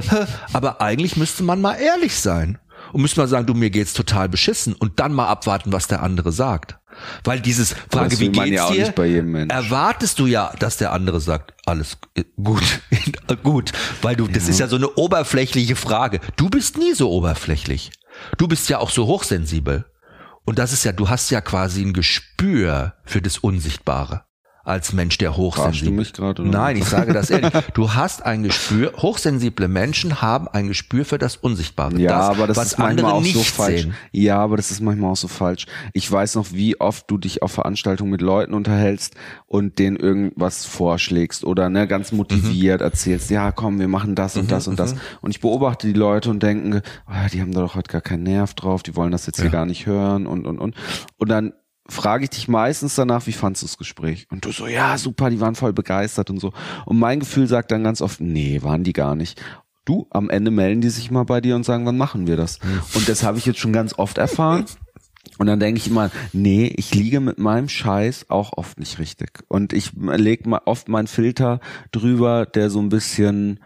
Speaker 2: Aber eigentlich müsste man mal ehrlich sein. Und müsste man sagen, du, mir geht's total beschissen und dann mal abwarten, was der andere sagt. Weil dieses Frage, wie geht's dir, erwartest du ja, dass der andere sagt, alles gut, gut, weil das ist ja so eine oberflächliche Frage. Du bist nie so oberflächlich. Du bist ja auch so hochsensibel. Und das ist ja, du hast ja quasi ein Gespür für das Unsichtbare. Als Mensch, der hochsensibel.
Speaker 3: Du mich gerade, oder?
Speaker 2: Nein, ich sage das ehrlich. Du hast ein Gespür, hochsensible Menschen haben ein Gespür für das Unsichtbare.
Speaker 3: Ja,
Speaker 2: das,
Speaker 3: aber das
Speaker 2: was
Speaker 3: ist manchmal auch so falsch.
Speaker 2: Sehen.
Speaker 3: Ja, aber das ist manchmal auch so falsch. Ich weiß noch, wie oft du dich auf Veranstaltungen mit Leuten unterhältst und denen irgendwas vorschlägst oder ganz motiviert erzählst, ja komm, wir machen das und das und das. Und ich beobachte die Leute und denke, die haben da doch heute gar keinen Nerv drauf, die wollen das jetzt hier gar nicht hören und. Und dann frage ich dich meistens danach, wie fandst du das Gespräch? Und du so, ja, super, die waren voll begeistert und so. Und mein Gefühl sagt dann ganz oft, nee, waren die gar nicht. Du, am Ende melden die sich mal bei dir und sagen, wann machen wir das? Und das habe ich jetzt schon ganz oft erfahren. Und dann denke ich immer, nee, ich liege mit meinem Scheiß auch oft nicht richtig. Und ich lege mal oft meinen Filter drüber, der so ein bisschen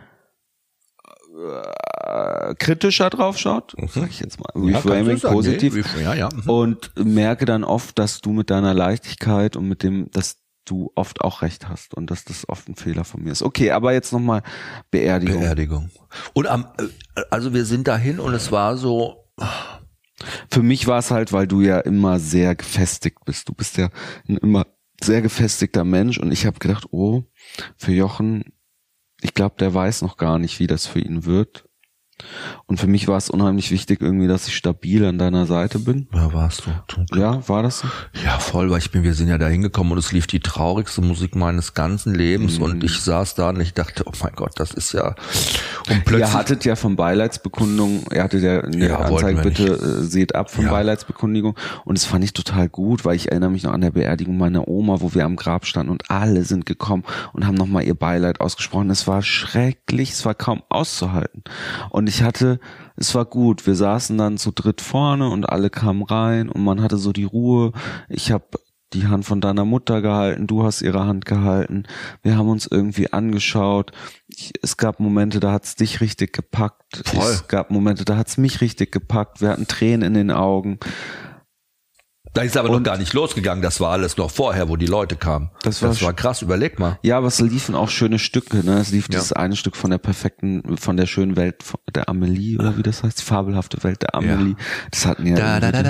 Speaker 3: kritischer drauf schaut, sag ich jetzt mal, Reframing, positiv, und merke dann oft, dass du mit deiner Leichtigkeit und mit dem, dass du oft auch recht hast und dass das oft ein Fehler von mir ist. Okay, aber jetzt nochmal Beerdigung.
Speaker 2: Und also wir sind dahin und es war so.
Speaker 3: Für mich war es halt, weil du ja immer sehr gefestigt bist. Du bist ja ein immer sehr gefestigter Mensch und ich habe gedacht, für Jochen, ich glaube, der weiß noch gar nicht, wie das für ihn wird. Und für mich war es unheimlich wichtig irgendwie, dass ich stabil an deiner Seite bin.
Speaker 2: Ja, warst du.
Speaker 3: Ja, war das so?
Speaker 2: Ja, voll, weil wir sind ja da hingekommen und es lief die traurigste Musik meines ganzen Lebens und ich saß da und ich dachte, oh mein Gott, das ist ja. Und plötzlich.
Speaker 3: Ihr hattet ja von Beileidsbekundung, ihr hattet ja in der Anzeige, bitte seht ab von Beileidsbekundung und das fand ich total gut, weil ich erinnere mich noch an der Beerdigung meiner Oma, wo wir am Grab standen und alle sind gekommen und haben nochmal ihr Beileid ausgesprochen. Es war schrecklich, es war kaum auszuhalten. Und es war gut, wir saßen dann zu dritt vorne und alle kamen rein und man hatte so die Ruhe. Ich habe die Hand von deiner Mutter gehalten, du hast ihre Hand gehalten. Wir haben uns irgendwie angeschaut. Es gab Momente, da hat's dich richtig gepackt.
Speaker 2: Voll.
Speaker 3: Es gab Momente, da hat's mich richtig gepackt. Wir hatten Tränen in den Augen.
Speaker 2: Da ist aber noch gar nicht losgegangen, das war alles noch vorher, wo die Leute kamen. Das war krass, überleg mal.
Speaker 3: Ja, aber es liefen auch schöne Stücke, ne? Es lief dieses eine Stück von der schönen Welt der Amelie, oder wie das heißt, die fabelhafte Welt der Amelie. Ja. Das hat mir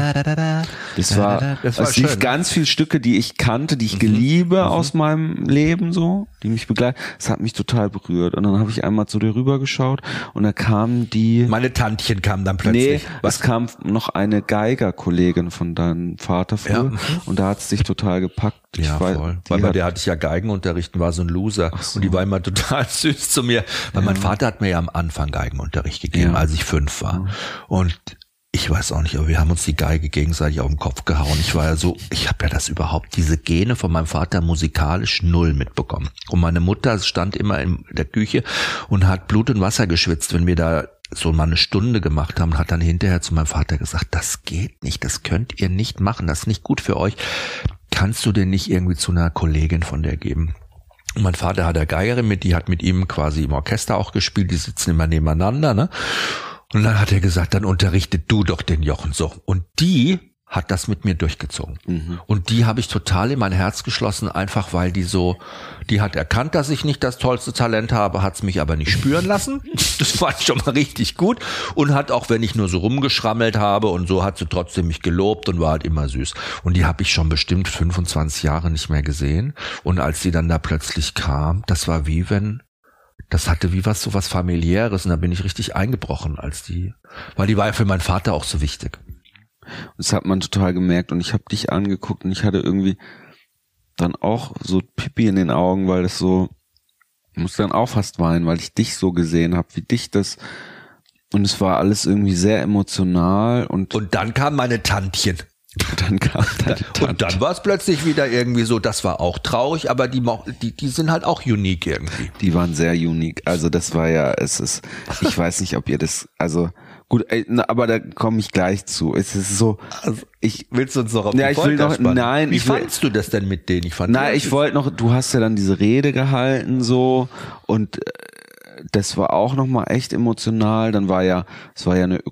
Speaker 3: es lief ganz viele Stücke, die ich kannte, die ich geliebe aus meinem Leben so, die mich begleiten. Das hat mich total berührt. Und dann habe ich einmal zu dir rübergeschaut und da kamen
Speaker 2: meine Tantchen kamen dann plötzlich.
Speaker 3: Nee, es kam noch eine Geigerkollegin von deinem Vater früher und da hat es dich total gepackt.
Speaker 2: Voll. Weil bei der hatte ich ja Geigenunterricht und war so ein Loser. So. Und die war immer total süß zu mir. Weil mein Vater hat mir ja am Anfang Geigenunterricht gegeben, als ich 5 war. Und ich weiß auch nicht, aber wir haben uns die Geige gegenseitig auf den Kopf gehauen. Ich habe ja diese Gene von meinem Vater musikalisch 0 mitbekommen. Und meine Mutter stand immer in der Küche und hat Blut und Wasser geschwitzt, wenn wir da so mal eine Stunde gemacht haben, und hat dann hinterher zu meinem Vater gesagt, das geht nicht, das könnt ihr nicht machen, das ist nicht gut für euch. Kannst du denn nicht irgendwie zu einer Kollegin von der geben? Und mein Vater hat eine Geigerin die hat mit ihm quasi im Orchester auch gespielt, die sitzen immer nebeneinander, ne? Und dann hat er gesagt, dann unterrichtet du doch den Jochen so. Und die hat das mit mir durchgezogen. Und die habe ich total in mein Herz geschlossen, einfach weil die hat erkannt, dass ich nicht das tollste Talent habe, hat es mich aber nicht spüren lassen. Das war schon mal richtig gut. Und hat auch, wenn ich nur so rumgeschrammelt habe und so, hat sie trotzdem mich gelobt und war halt immer süß. Und die habe ich schon bestimmt 25 Jahre nicht mehr gesehen. Und als sie dann da plötzlich kam, das war das hatte wie so was Familiäres. Und da bin ich richtig eingebrochen, weil die war ja für meinen Vater auch so wichtig.
Speaker 3: Das hat man total gemerkt und ich habe dich angeguckt und ich hatte irgendwie dann auch so Pipi in den Augen, weil das so, ich musste dann auch fast weinen, weil ich dich so gesehen habe, wie dich das, und es war alles irgendwie sehr emotional und
Speaker 2: dann kam meine Tantchen. Und dann war es plötzlich wieder irgendwie so, das war auch traurig, aber die sind halt auch unique irgendwie.
Speaker 3: Die waren sehr unique, also das war ja, ich weiß nicht, ob ihr das, also gut, aber da komme ich gleich zu. Es ist so,
Speaker 2: willst du uns noch auf die Folter spannen?
Speaker 3: Nein.
Speaker 2: Wie fandst du das denn mit denen?
Speaker 3: Ich wollte noch, du hast ja dann diese Rede gehalten so und das war auch nochmal echt emotional. Dann es war ja eine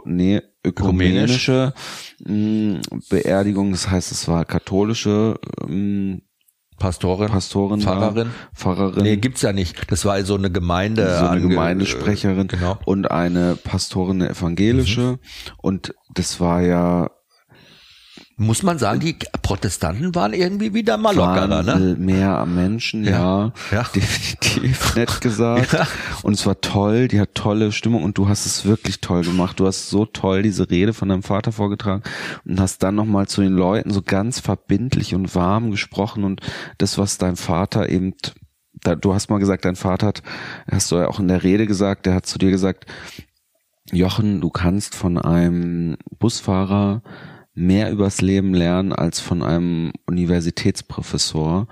Speaker 3: ökumenische Beerdigung, das heißt, es war katholische Pastorin, Pfarrerin.
Speaker 2: Nee, gibt's ja nicht. Das war so eine
Speaker 3: Gemeindesprecherin
Speaker 2: genau.
Speaker 3: Und eine Pastorin, eine evangelische. Und das war ja,
Speaker 2: muss man sagen, die Protestanten waren irgendwie wieder mal lockerer, ne?
Speaker 3: Mehr am Menschen, ja. Definitiv, nett gesagt. Ja. Und es war toll, die hat tolle Stimmung und du hast es wirklich toll gemacht. Du hast so toll diese Rede von deinem Vater vorgetragen und hast dann nochmal zu den Leuten so ganz verbindlich und warm gesprochen und das, was dein Vater eben, du hast mal gesagt, dein Vater hast du ja auch in der Rede gesagt, der hat zu dir gesagt, Jochen, du kannst von einem Busfahrer mehr übers Leben lernen als von einem Universitätsprofessor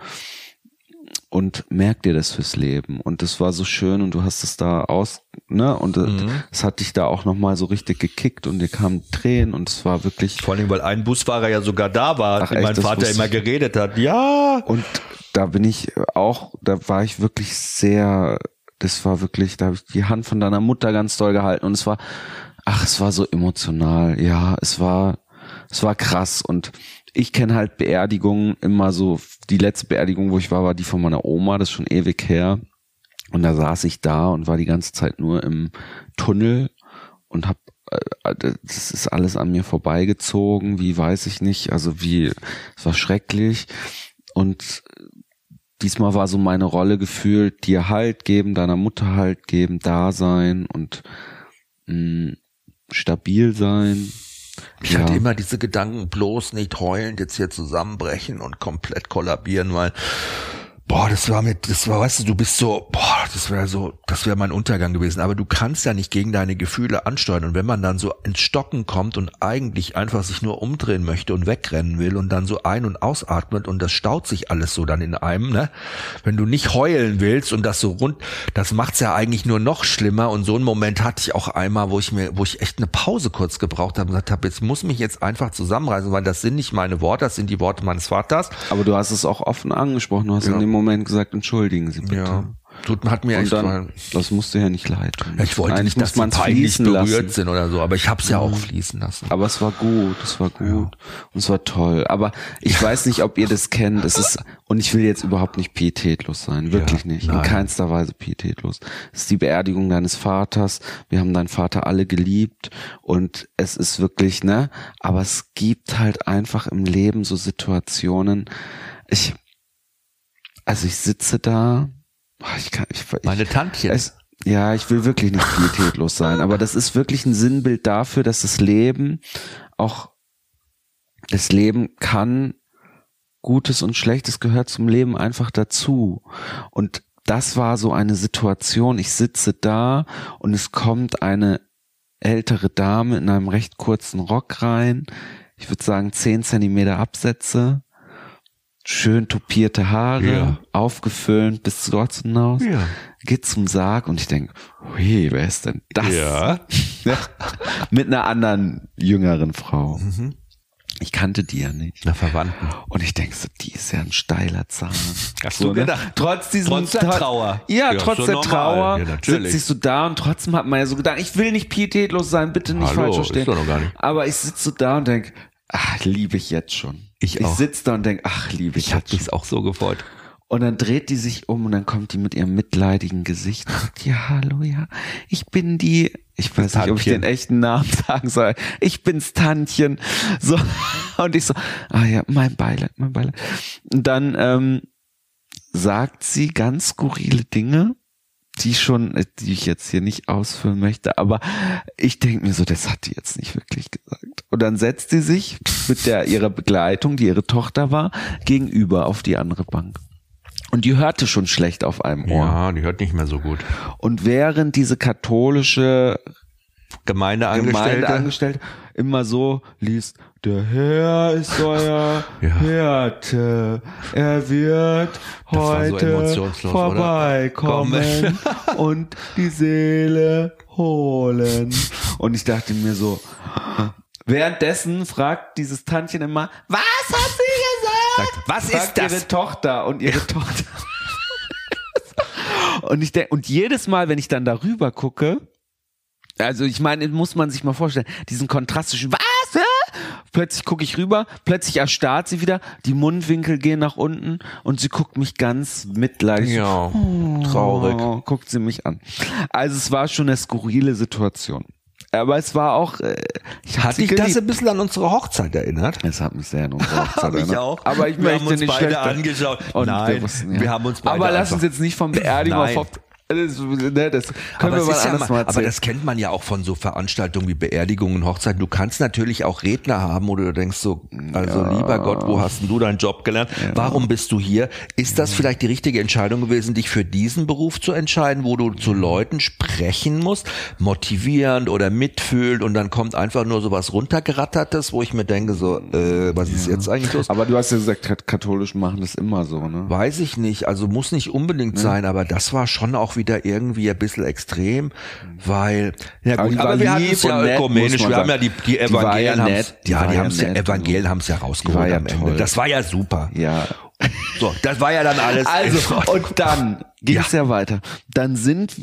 Speaker 3: und merk dir das fürs Leben. Und das war so schön und du hast es da und es hat dich da auch nochmal so richtig gekickt und dir kamen Tränen und es war wirklich...
Speaker 2: Vor allem, weil ein Busfahrer ja sogar da war, mit mein Vater immer geredet hat. Ja!
Speaker 3: Und da war ich wirklich sehr... Das war wirklich, da habe ich die Hand von deiner Mutter ganz doll gehalten und es war so emotional. Ja, es war krass und ich kenne halt Beerdigungen immer so, die letzte Beerdigung, wo ich war die von meiner Oma, das ist schon ewig her und da saß ich da und war die ganze Zeit nur im Tunnel und das ist alles an mir vorbeigezogen, wie weiß ich nicht, es war schrecklich und diesmal war so meine Rolle gefühlt, dir Halt geben, deiner Mutter Halt geben, da sein und stabil sein.
Speaker 2: Ich hatte immer diese Gedanken, bloß nicht heulend jetzt hier zusammenbrechen und komplett kollabieren, weil das war, weißt du, du bist so, das wäre mein Untergang gewesen. Aber du kannst ja nicht gegen deine Gefühle ansteuern. Und wenn man dann so ins Stocken kommt und eigentlich einfach sich nur umdrehen möchte und wegrennen will und dann so ein- und ausatmet und das staut sich alles so dann in einem, ne? Wenn du nicht heulen willst und das so das macht's ja eigentlich nur noch schlimmer. Und so einen Moment hatte ich auch einmal, wo ich echt eine Pause kurz gebraucht habe und gesagt habe, jetzt muss mich jetzt einfach zusammenreißen, weil das sind nicht meine Worte, das sind die Worte meines Vaters.
Speaker 3: Aber du hast es auch offen angesprochen, du hast in dem Moment gesagt, entschuldigen Sie bitte.
Speaker 2: Ja. Hat mir echt
Speaker 3: gefallen. Das musste ja nicht leid tun.
Speaker 2: Ich wollte nicht, dass man peinlich berührt sind oder so, aber ich habe es ja auch fließen lassen.
Speaker 3: Aber es war gut, und es war toll. Aber ich weiß nicht, ob ihr das kennt. Und ich will jetzt überhaupt nicht pietätlos sein, wirklich nicht. In keinster Weise pietätlos. Es ist die Beerdigung deines Vaters. Wir haben deinen Vater alle geliebt und es ist wirklich, aber es gibt halt einfach im Leben so Situationen. Ich sitze da.
Speaker 2: Meine Tantchen.
Speaker 3: Ich will wirklich nicht pietätlos sein, aber das ist wirklich ein Sinnbild dafür, dass das Leben kann, Gutes und Schlechtes gehört zum Leben einfach dazu. Und das war so eine Situation, ich sitze da und es kommt eine ältere Dame in einem recht kurzen Rock rein, ich würde sagen 10 Zentimeter Absätze, schön topierte Haare, aufgeföhnt bis dort hinaus, geht zum Sarg und ich denke, hui, wer ist denn das?
Speaker 2: Ja.
Speaker 3: Mit einer anderen, jüngeren Frau. Mhm. Ich kannte die ja nicht.
Speaker 2: Na, Verwandten.
Speaker 3: Und ich denke so, die ist ja ein steiler Zahn.
Speaker 2: Hast du gedacht?
Speaker 3: Trotz der Trauer. Ja, trotz der Trauer sitze ich so da und trotzdem hat man ja so gedacht, ich will nicht pietätlos sein, bitte nicht falsch verstehen.
Speaker 2: Ist doch noch gar nicht.
Speaker 3: Aber ich sitze so da und denke, liebe ich jetzt schon. Ich sitze da und denke, liebe ich jetzt schon.
Speaker 2: Ich habe mich auch so gefreut.
Speaker 3: Und dann dreht die sich um und dann kommt die mit ihrem mitleidigen Gesicht und sagt, ja, hallo, ja, ich bin die, ich weiß nicht, ob ich den echten Namen sagen soll, ich bin's Tantchen. So, und ich so, mein Beileid. Und dann sagt sie ganz skurrile Dinge, die ich jetzt hier nicht ausführen möchte, aber ich denke mir so, das hat die jetzt nicht wirklich gesagt. Und dann setzt sie sich mit ihrer Begleitung, die ihre Tochter war, gegenüber auf die andere Bank. Und die hörte schon schlecht auf einem Ohr.
Speaker 2: Ja, die hört nicht mehr so gut.
Speaker 3: Und während diese katholische
Speaker 2: Gemeindeangestellte
Speaker 3: immer so liest, der Herr ist euer Hirte, er wird heute vorbeikommen und die Seele holen. Und ich dachte mir so, währenddessen fragt dieses Tantchen immer, was hat sie gesagt?
Speaker 2: Was ist das?
Speaker 3: Ihre Tochter und ihre Tochter. Und ich denke, und jedes Mal, wenn ich dann darüber gucke, also ich meine, muss man sich mal vorstellen, diesen Kontrast zwischen was? Plötzlich gucke ich rüber, plötzlich erstarrt sie wieder, die Mundwinkel gehen nach unten und sie guckt mich ganz mitleidig.
Speaker 2: Ja, traurig.
Speaker 3: Guckt sie mich an. Also es war schon eine skurrile Situation. Aber es war auch,
Speaker 2: hat dich das ein bisschen an unsere Hochzeit erinnert?
Speaker 3: Es hat mich sehr an unsere Hochzeit erinnert.
Speaker 2: Ich auch.
Speaker 3: Aber ich möchte
Speaker 2: uns
Speaker 3: nicht
Speaker 2: beide angeschaut.
Speaker 3: Nein, wir haben uns beide. Aber lass uns jetzt nicht vom Beerdigung auf. Das können wir mal anders mal erzählen.
Speaker 2: Aber das kennt man ja auch von so Veranstaltungen wie Beerdigungen, Hochzeiten. Du kannst natürlich auch Redner haben, wo du denkst so, lieber Gott, wo hast denn du deinen Job gelernt? Ja. Warum bist du hier? Ist das vielleicht die richtige Entscheidung gewesen, dich für diesen Beruf zu entscheiden, wo du zu Leuten sprechen musst, motivierend oder mitfühlend und dann kommt einfach nur so was runtergerattertes, wo ich mir denke so, was ist jetzt eigentlich los?
Speaker 3: Aber du hast ja gesagt, Katholisch machen das immer so, ne?
Speaker 2: Weiß ich nicht, also muss nicht unbedingt sein, aber das war schon auch wieder irgendwie ein bisschen extrem, weil aber wir hatten es ja ökumenisch, wir haben ja die Evangelien Evangelien haben es ja rausgeholt am Ende. Das war ja super.
Speaker 3: Ja.
Speaker 2: So, das war ja dann alles.
Speaker 3: Also, und dann ging es ja weiter. Dann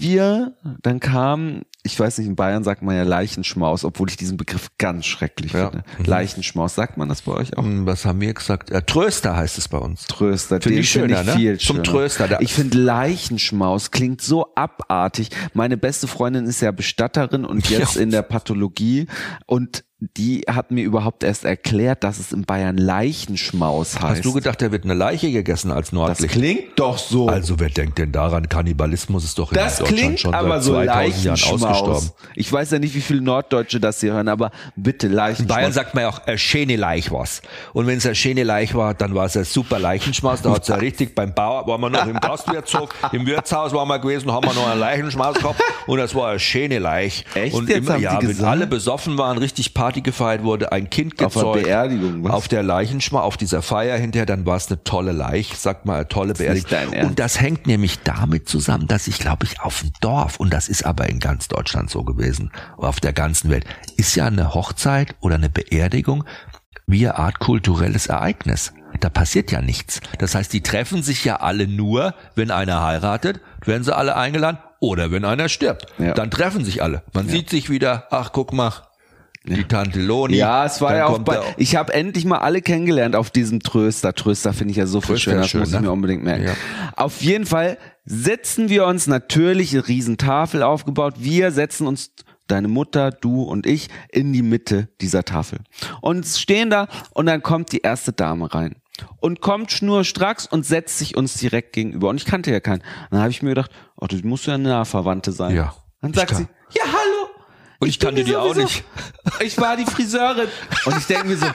Speaker 3: kam, ich weiß nicht, in Bayern sagt man ja Leichenschmaus, obwohl ich diesen Begriff ganz schrecklich finde. Leichenschmaus, sagt man das bei euch auch?
Speaker 2: Was haben wir gesagt? Tröster heißt es bei uns.
Speaker 3: Tröster,
Speaker 2: finde ich schöner, ne?
Speaker 3: Viel
Speaker 2: zum Tröster.
Speaker 3: Ich finde Leichenschmaus klingt so abartig. Meine beste Freundin ist ja Bestatterin und jetzt in der Pathologie und die hat mir überhaupt erst erklärt, dass es in Bayern Leichenschmaus heißt.
Speaker 2: Hast du gedacht, der wird eine Leiche gegessen als Nordlicht?
Speaker 3: Das klingt doch so.
Speaker 2: Also wer denkt denn daran? Kannibalismus ist doch in Deutschland schon seit 2000 Jahren ausgestorben.
Speaker 3: Ich weiß ja nicht, wie viele Norddeutsche das hier hören, aber bitte Leichenschmaus.
Speaker 2: In Bayern sagt man ja auch, schöne Leich was. Und wenn es eine schöne Leich war, dann war es ein super Leichenschmaus. Da hat es ja richtig beim Bauer, waren wir noch im Gastwirtshof, im Wirtshaus waren wir gewesen, haben wir noch einen Leichenschmaus gehabt und das war eine schöne Leich.
Speaker 3: Echt?
Speaker 2: Und
Speaker 3: jetzt
Speaker 2: immer, wenn alle besoffen waren, richtig Party gefeiert wurde, ein Kind gezeugt.
Speaker 3: Auf der Beerdigung, was?
Speaker 2: Auf der Leichenschmaus, auf dieser Feier hinterher, dann war es eine tolle Leich, sagt mal, eine tolle Beerdigung. Und das hängt nämlich damit zusammen, dass ich, glaube ich, auf dem Dorf, und das ist aber in ganz Deutschland so gewesen, auf der ganzen Welt, ist ja eine Hochzeit oder eine Beerdigung wie eine Art kulturelles Ereignis. Da passiert ja nichts. Das heißt, die treffen sich ja alle nur, wenn einer heiratet, werden sie alle eingeladen oder wenn einer stirbt. Ja. Dann treffen sich alle. Man sieht sich wieder, ach guck mal, die Tante Loni.
Speaker 3: Ja, es war ja auch ich habe endlich mal alle kennengelernt auf diesem Tröster. Tröster finde ich ja so viel schöner, das muss ich mir unbedingt merken. Ja. Auf jeden Fall setzen wir uns natürlich, eine Riesentafel aufgebaut, wir setzen uns, deine Mutter, du und ich, in die Mitte dieser Tafel. Und stehen da und dann kommt die erste Dame rein. Und kommt schnurstracks und setzt sich uns direkt gegenüber. Und ich kannte ja keinen. Dann habe ich mir gedacht, oh, das muss ja eine Verwandte sein.
Speaker 2: Ja.
Speaker 3: Dann sagt sie, ja, hallo.
Speaker 2: Und ich kannte die auch nicht.
Speaker 3: Ich war die Friseurin. Und ich denke mir so,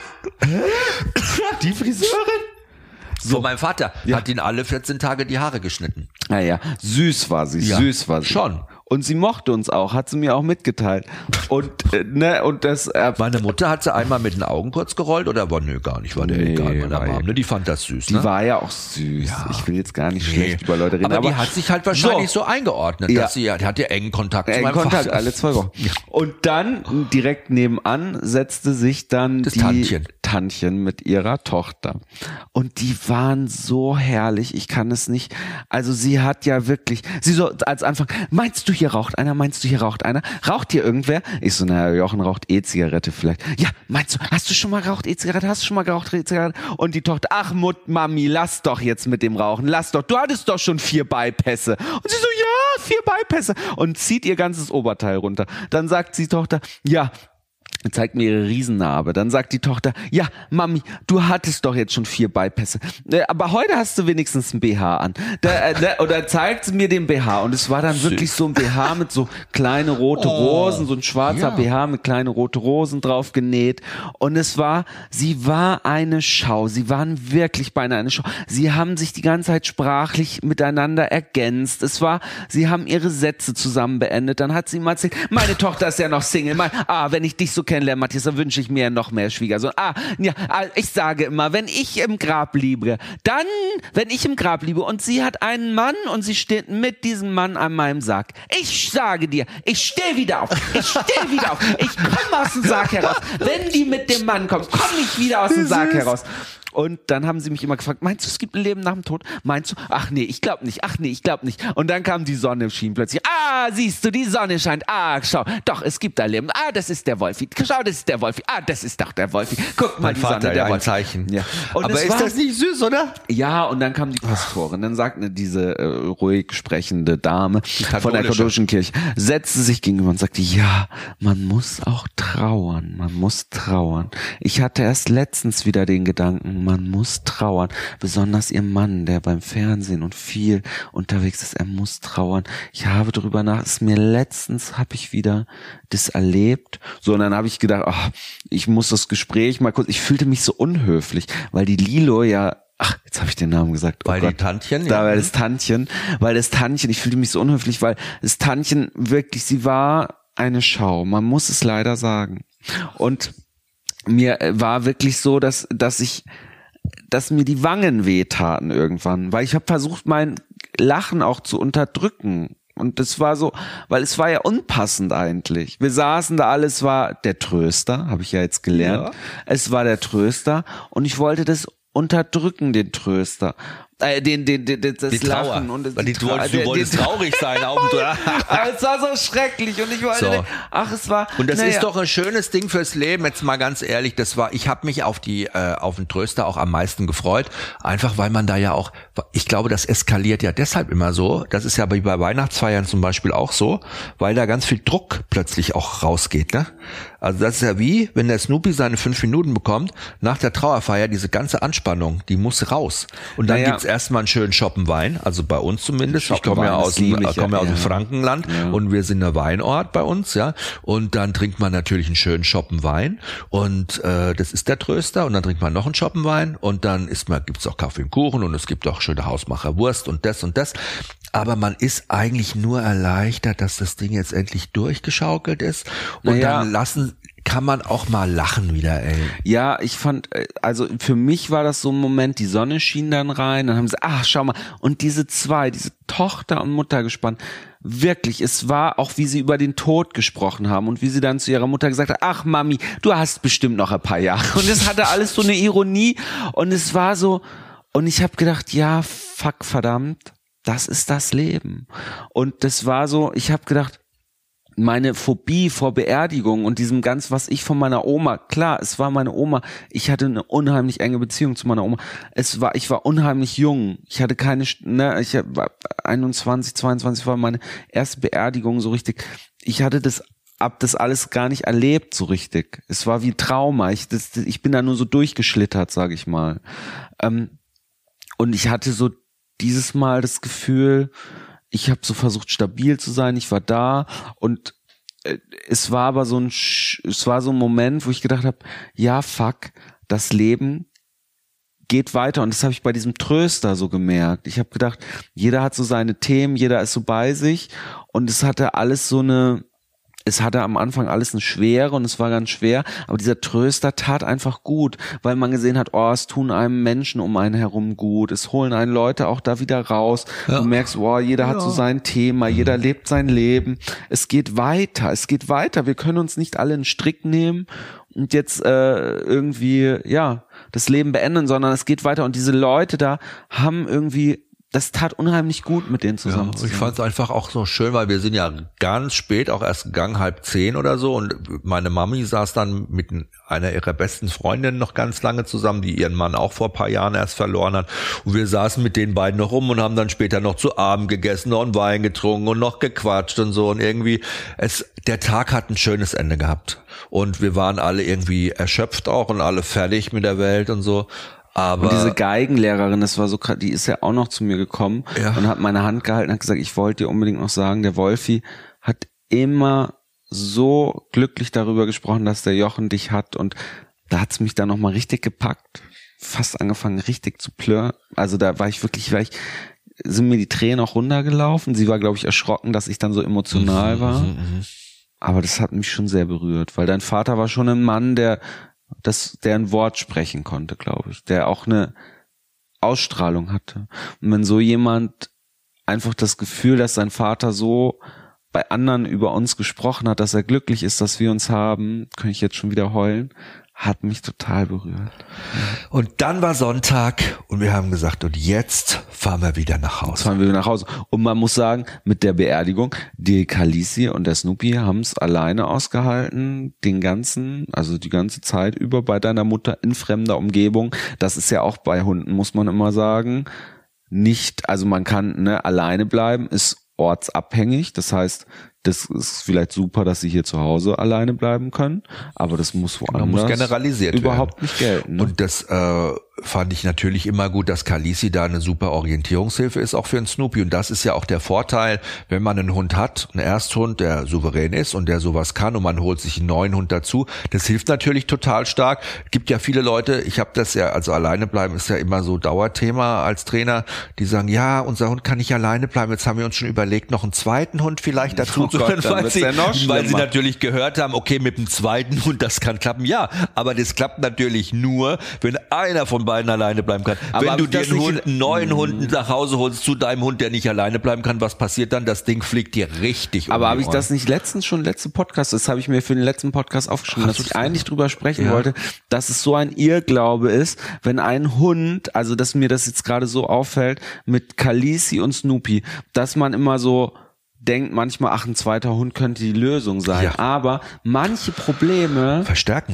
Speaker 3: die Friseurin?
Speaker 2: So, mein Vater hat ihn alle 14 Tage die Haare geschnitten.
Speaker 3: Naja, süß war sie.
Speaker 2: Schon.
Speaker 3: Und sie mochte uns auch, hat sie mir auch mitgeteilt. Und das.
Speaker 2: Meine Mutter hat sie einmal mit den Augen kurz gerollt oder war nö gar nicht, war der egal bei der Mom, ne? Die fand das süß.
Speaker 3: Die war ja auch süß. Ja. Ich will jetzt gar nicht schlecht über Leute reden.
Speaker 2: Aber die hat sich halt wahrscheinlich so eingeordnet, dass die hatte engen Kontakt zu meinem Vater.
Speaker 3: Alle 2 Wochen. Ja. Und dann direkt nebenan setzte sich dann die Tantchen mit ihrer Tochter. Und die waren so herrlich, ich kann es nicht. Also sie hat ja wirklich, sie so als Anfang, meinst du hier raucht einer? Raucht hier irgendwer? Ich so, naja, Jochen raucht E-Zigarette vielleicht. Ja, meinst du, hast du schon mal geraucht E-Zigarette? Und die Tochter, ach Mami, lass doch jetzt mit dem Rauchen, lass doch, du hattest doch schon 4 Beipässe. Und sie so, ja, 4 Beipässe. Und zieht ihr ganzes Oberteil runter. Dann sagt die Tochter, ja, zeigt mir ihre Riesennarbe. Dann sagt die Tochter, ja, Mami, du hattest doch jetzt schon 4 Beipässe. Aber heute hast du wenigstens ein BH an. Oder zeigt sie mir den BH. Und es war dann wirklich so ein BH mit so kleine rote Rosen, so ein schwarzer BH mit kleine rote Rosen drauf genäht. Und sie war eine Schau. Sie waren wirklich beinahe eine Schau. Sie haben sich die ganze Zeit sprachlich miteinander ergänzt. Sie haben ihre Sätze zusammen beendet. Dann hat sie mal erzählt, meine Tochter ist ja noch Single. Wenn ich dich so kennenlerne, Matthias, dann wünsche ich mir noch mehr Schwiegersohn. Ich sage immer, wenn ich im Grab liege und sie hat einen Mann und sie steht mit diesem Mann an meinem Sarg. Ich sage dir, ich stehe wieder auf. Ich komme aus dem Sarg heraus. Wenn die mit dem Mann kommt, komme ich wieder aus dem Sarg heraus. Und dann haben sie mich immer gefragt, meinst du, es gibt ein Leben nach dem Tod? Meinst du? Ach nee, ich glaube nicht. Und dann kam die Sonne, schien plötzlich. Siehst du, die Sonne scheint. Schau, doch, es gibt ein Leben. Das ist der Wolfi. Schau, das ist der Wolfi. Das ist doch der Wolfi. Guck mal,
Speaker 2: mein Vater,
Speaker 3: die Sonne, der
Speaker 2: ein
Speaker 3: Wolfi.
Speaker 2: Zeichen.
Speaker 3: Ja.
Speaker 2: Aber ist das nicht süß, oder?
Speaker 3: Ja, und dann kam die Pastorin. Dann sagte diese ruhig sprechende Dame von der katholischen Kirche, setzte sich gegenüber und sagte, ja, man muss auch trauern. Ich hatte erst letztens wieder den Gedanken, man muss trauern. Besonders ihr Mann, der beim Fernsehen und viel unterwegs ist, er muss trauern. Ich habe darüber letztens habe ich wieder das erlebt. So, und dann habe ich gedacht, ich muss das Gespräch mal kurz, ich fühlte mich so unhöflich, weil die Lilo ja, jetzt habe ich den Namen gesagt.
Speaker 2: Weil das Tantchen,
Speaker 3: ich fühlte mich so unhöflich, weil das Tantchen wirklich, sie war eine Schau. Man muss es leider sagen. Und mir war wirklich so, dass mir die Wangen wehtaten irgendwann, weil ich habe versucht, mein Lachen auch zu unterdrücken. Und das war so, weil es war ja unpassend eigentlich. Wir saßen da alle, es war der Tröster, habe ich ja jetzt gelernt. Ja. Es war der Tröster und ich wollte das unterdrücken, den Tröster. Das Lachen und
Speaker 2: du wolltest traurig sein.
Speaker 3: Es war so schrecklich und ich wollte, es war.
Speaker 2: Und das ist doch ein schönes Ding fürs Leben. Jetzt mal ganz ehrlich, ich habe mich auf den Tröster auch am meisten gefreut, einfach weil man da ja auch, ich glaube, das eskaliert ja deshalb immer so. Das ist ja bei Weihnachtsfeiern zum Beispiel auch so, weil da ganz viel Druck plötzlich auch rausgeht, ne? Also das ist ja wie, wenn der Snoopy seine 5 Minuten bekommt, nach der Trauerfeier, diese ganze Anspannung, die muss raus. Und dann gibt's erstmal einen schönen Schoppenwein, also bei uns zumindest. Ich komme ja aus dem Frankenland und wir sind ein Weinort bei uns, ja. Und dann trinkt man natürlich einen schönen Schoppenwein und das ist der Tröster und dann trinkt man noch einen Schoppenwein und dann gibt's auch Kaffee und Kuchen und es gibt auch schöne Hausmacherwurst und das und das. Aber man ist eigentlich nur erleichtert, dass das Ding jetzt endlich durchgeschaukelt ist und dann kann man auch mal lachen wieder, ey.
Speaker 3: Ja, ich fand, also für mich war das so ein Moment, die Sonne schien dann rein, dann haben sie, schau mal, und diese Tochter und Mutter gespannt, wirklich, es war auch, wie sie über den Tod gesprochen haben und wie sie dann zu ihrer Mutter gesagt hat, ach Mami, du hast bestimmt noch ein paar Jahre. Und es hatte alles so eine Ironie und es war so, und ich habe gedacht, ja, fuck, verdammt, das ist das Leben. Und das war so, ich habe gedacht, meine Phobie vor Beerdigung und diesem ganz, was ich von meiner Oma, klar, es war meine Oma, ich hatte eine unheimlich enge Beziehung zu meiner Oma, ich war unheimlich jung, ich hatte keine, ich war 21, 22, war meine erste Beerdigung so richtig, ich hatte das alles gar nicht erlebt so richtig, es war wie Trauma, ich bin da nur so durchgeschlittert, sage ich mal, und ich hatte so dieses Mal das Gefühl, ich habe so versucht, stabil zu sein, ich war da und es war aber so ein Moment, wo ich gedacht habe, ja, fuck, das Leben geht weiter und das habe ich bei diesem Tröster so gemerkt. Ich habe gedacht, jeder hat so seine Themen, jeder ist so bei sich und es hatte am Anfang alles eine Schwere und es war ganz schwer, aber dieser Tröster tat einfach gut, weil man gesehen hat, oh, es tun einem Menschen um einen herum gut, es holen einen Leute auch da wieder raus, ja. Du merkst, oh, jeder hat so sein Thema, jeder lebt sein Leben, es geht weiter, wir können uns nicht alle einen Strick nehmen und jetzt irgendwie, ja, das Leben beenden, sondern es geht weiter und diese Leute da haben irgendwie, das tat unheimlich gut, mit denen zusammen zu sein.
Speaker 2: Ich fand es einfach auch so schön, weil wir sind ja ganz spät auch erst gegangen, 9:30 oder so und meine Mami saß dann mit einer ihrer besten Freundinnen noch ganz lange zusammen, die ihren Mann auch vor ein paar Jahren erst verloren hat und wir saßen mit den beiden noch rum und haben dann später noch zu Abend gegessen, noch einen Wein getrunken und noch gequatscht und so und irgendwie, der Tag hat ein schönes Ende gehabt und wir waren alle irgendwie erschöpft auch und alle fertig mit der Welt und so. Aber
Speaker 3: und diese Geigenlehrerin, das war so, die ist ja auch noch zu mir gekommen und hat meine Hand gehalten und hat gesagt, ich wollte dir unbedingt noch sagen, der Wolfi hat immer so glücklich darüber gesprochen, dass der Jochen dich hat und da hat's mich dann nochmal richtig gepackt, fast angefangen richtig zu plören. Also da sind mir die Tränen auch runtergelaufen. Sie war, glaube ich, erschrocken, dass ich dann so emotional war. Aber das hat mich schon sehr berührt, weil dein Vater war schon ein Mann, der ein Wort sprechen konnte, glaube ich, der auch eine Ausstrahlung hatte. Und wenn so jemand einfach das Gefühl, dass sein Vater so bei anderen über uns gesprochen hat, dass er glücklich ist, dass wir uns haben, kann ich jetzt schon wieder heulen, hat mich total berührt.
Speaker 2: Und dann war Sonntag und wir haben gesagt, und jetzt fahren wir wieder nach Hause.
Speaker 3: Und man muss sagen, mit der Beerdigung, die Khaleesi und der Snoopy haben es alleine ausgehalten, die ganze Zeit über bei deiner Mutter in fremder Umgebung. Das ist ja auch bei Hunden, muss man immer sagen, nicht, also man kann alleine bleiben, ist ortsabhängig, das heißt, das ist vielleicht super, dass sie hier zu Hause alleine bleiben können, aber das muss woanders
Speaker 2: muss generalisiert
Speaker 3: überhaupt nicht gelten. Ne?
Speaker 2: Und das fand ich natürlich immer gut, dass Khaleesi da eine super Orientierungshilfe ist, auch für einen Snoopy. Und das ist ja auch der Vorteil, wenn man einen Hund hat, einen Ersthund, der souverän ist und der sowas kann und man holt sich einen neuen Hund dazu. Das hilft natürlich total stark. Gibt ja viele Leute, ich habe das ja, also alleine bleiben ist ja immer so Dauerthema als Trainer, die sagen, ja, unser Hund kann nicht alleine bleiben. Jetzt haben wir uns schon überlegt, noch einen zweiten Hund vielleicht dazu zu holen, weil sie natürlich gehört haben, okay, mit dem zweiten Hund, das kann klappen. Ja, aber das klappt natürlich nur, wenn einer von beiden alleine bleiben kann. Aber wenn du dir einen neuen Hund nach Hause holst zu deinem Hund, der nicht alleine bleiben kann, was passiert dann? Das Ding fliegt dir richtig
Speaker 3: Aber habe ich das nicht letzten Podcast, das habe ich mir für den letzten Podcast aufgeschrieben, dass ich eigentlich drüber sprechen wollte, dass es so ein Irrglaube ist, wenn ein Hund, also dass mir das jetzt gerade so auffällt, mit Khaleesi und Snoopy, dass man immer so denkt manchmal, ach, ein zweiter Hund könnte die Lösung sein. Ja. Aber manche Probleme
Speaker 2: verstärken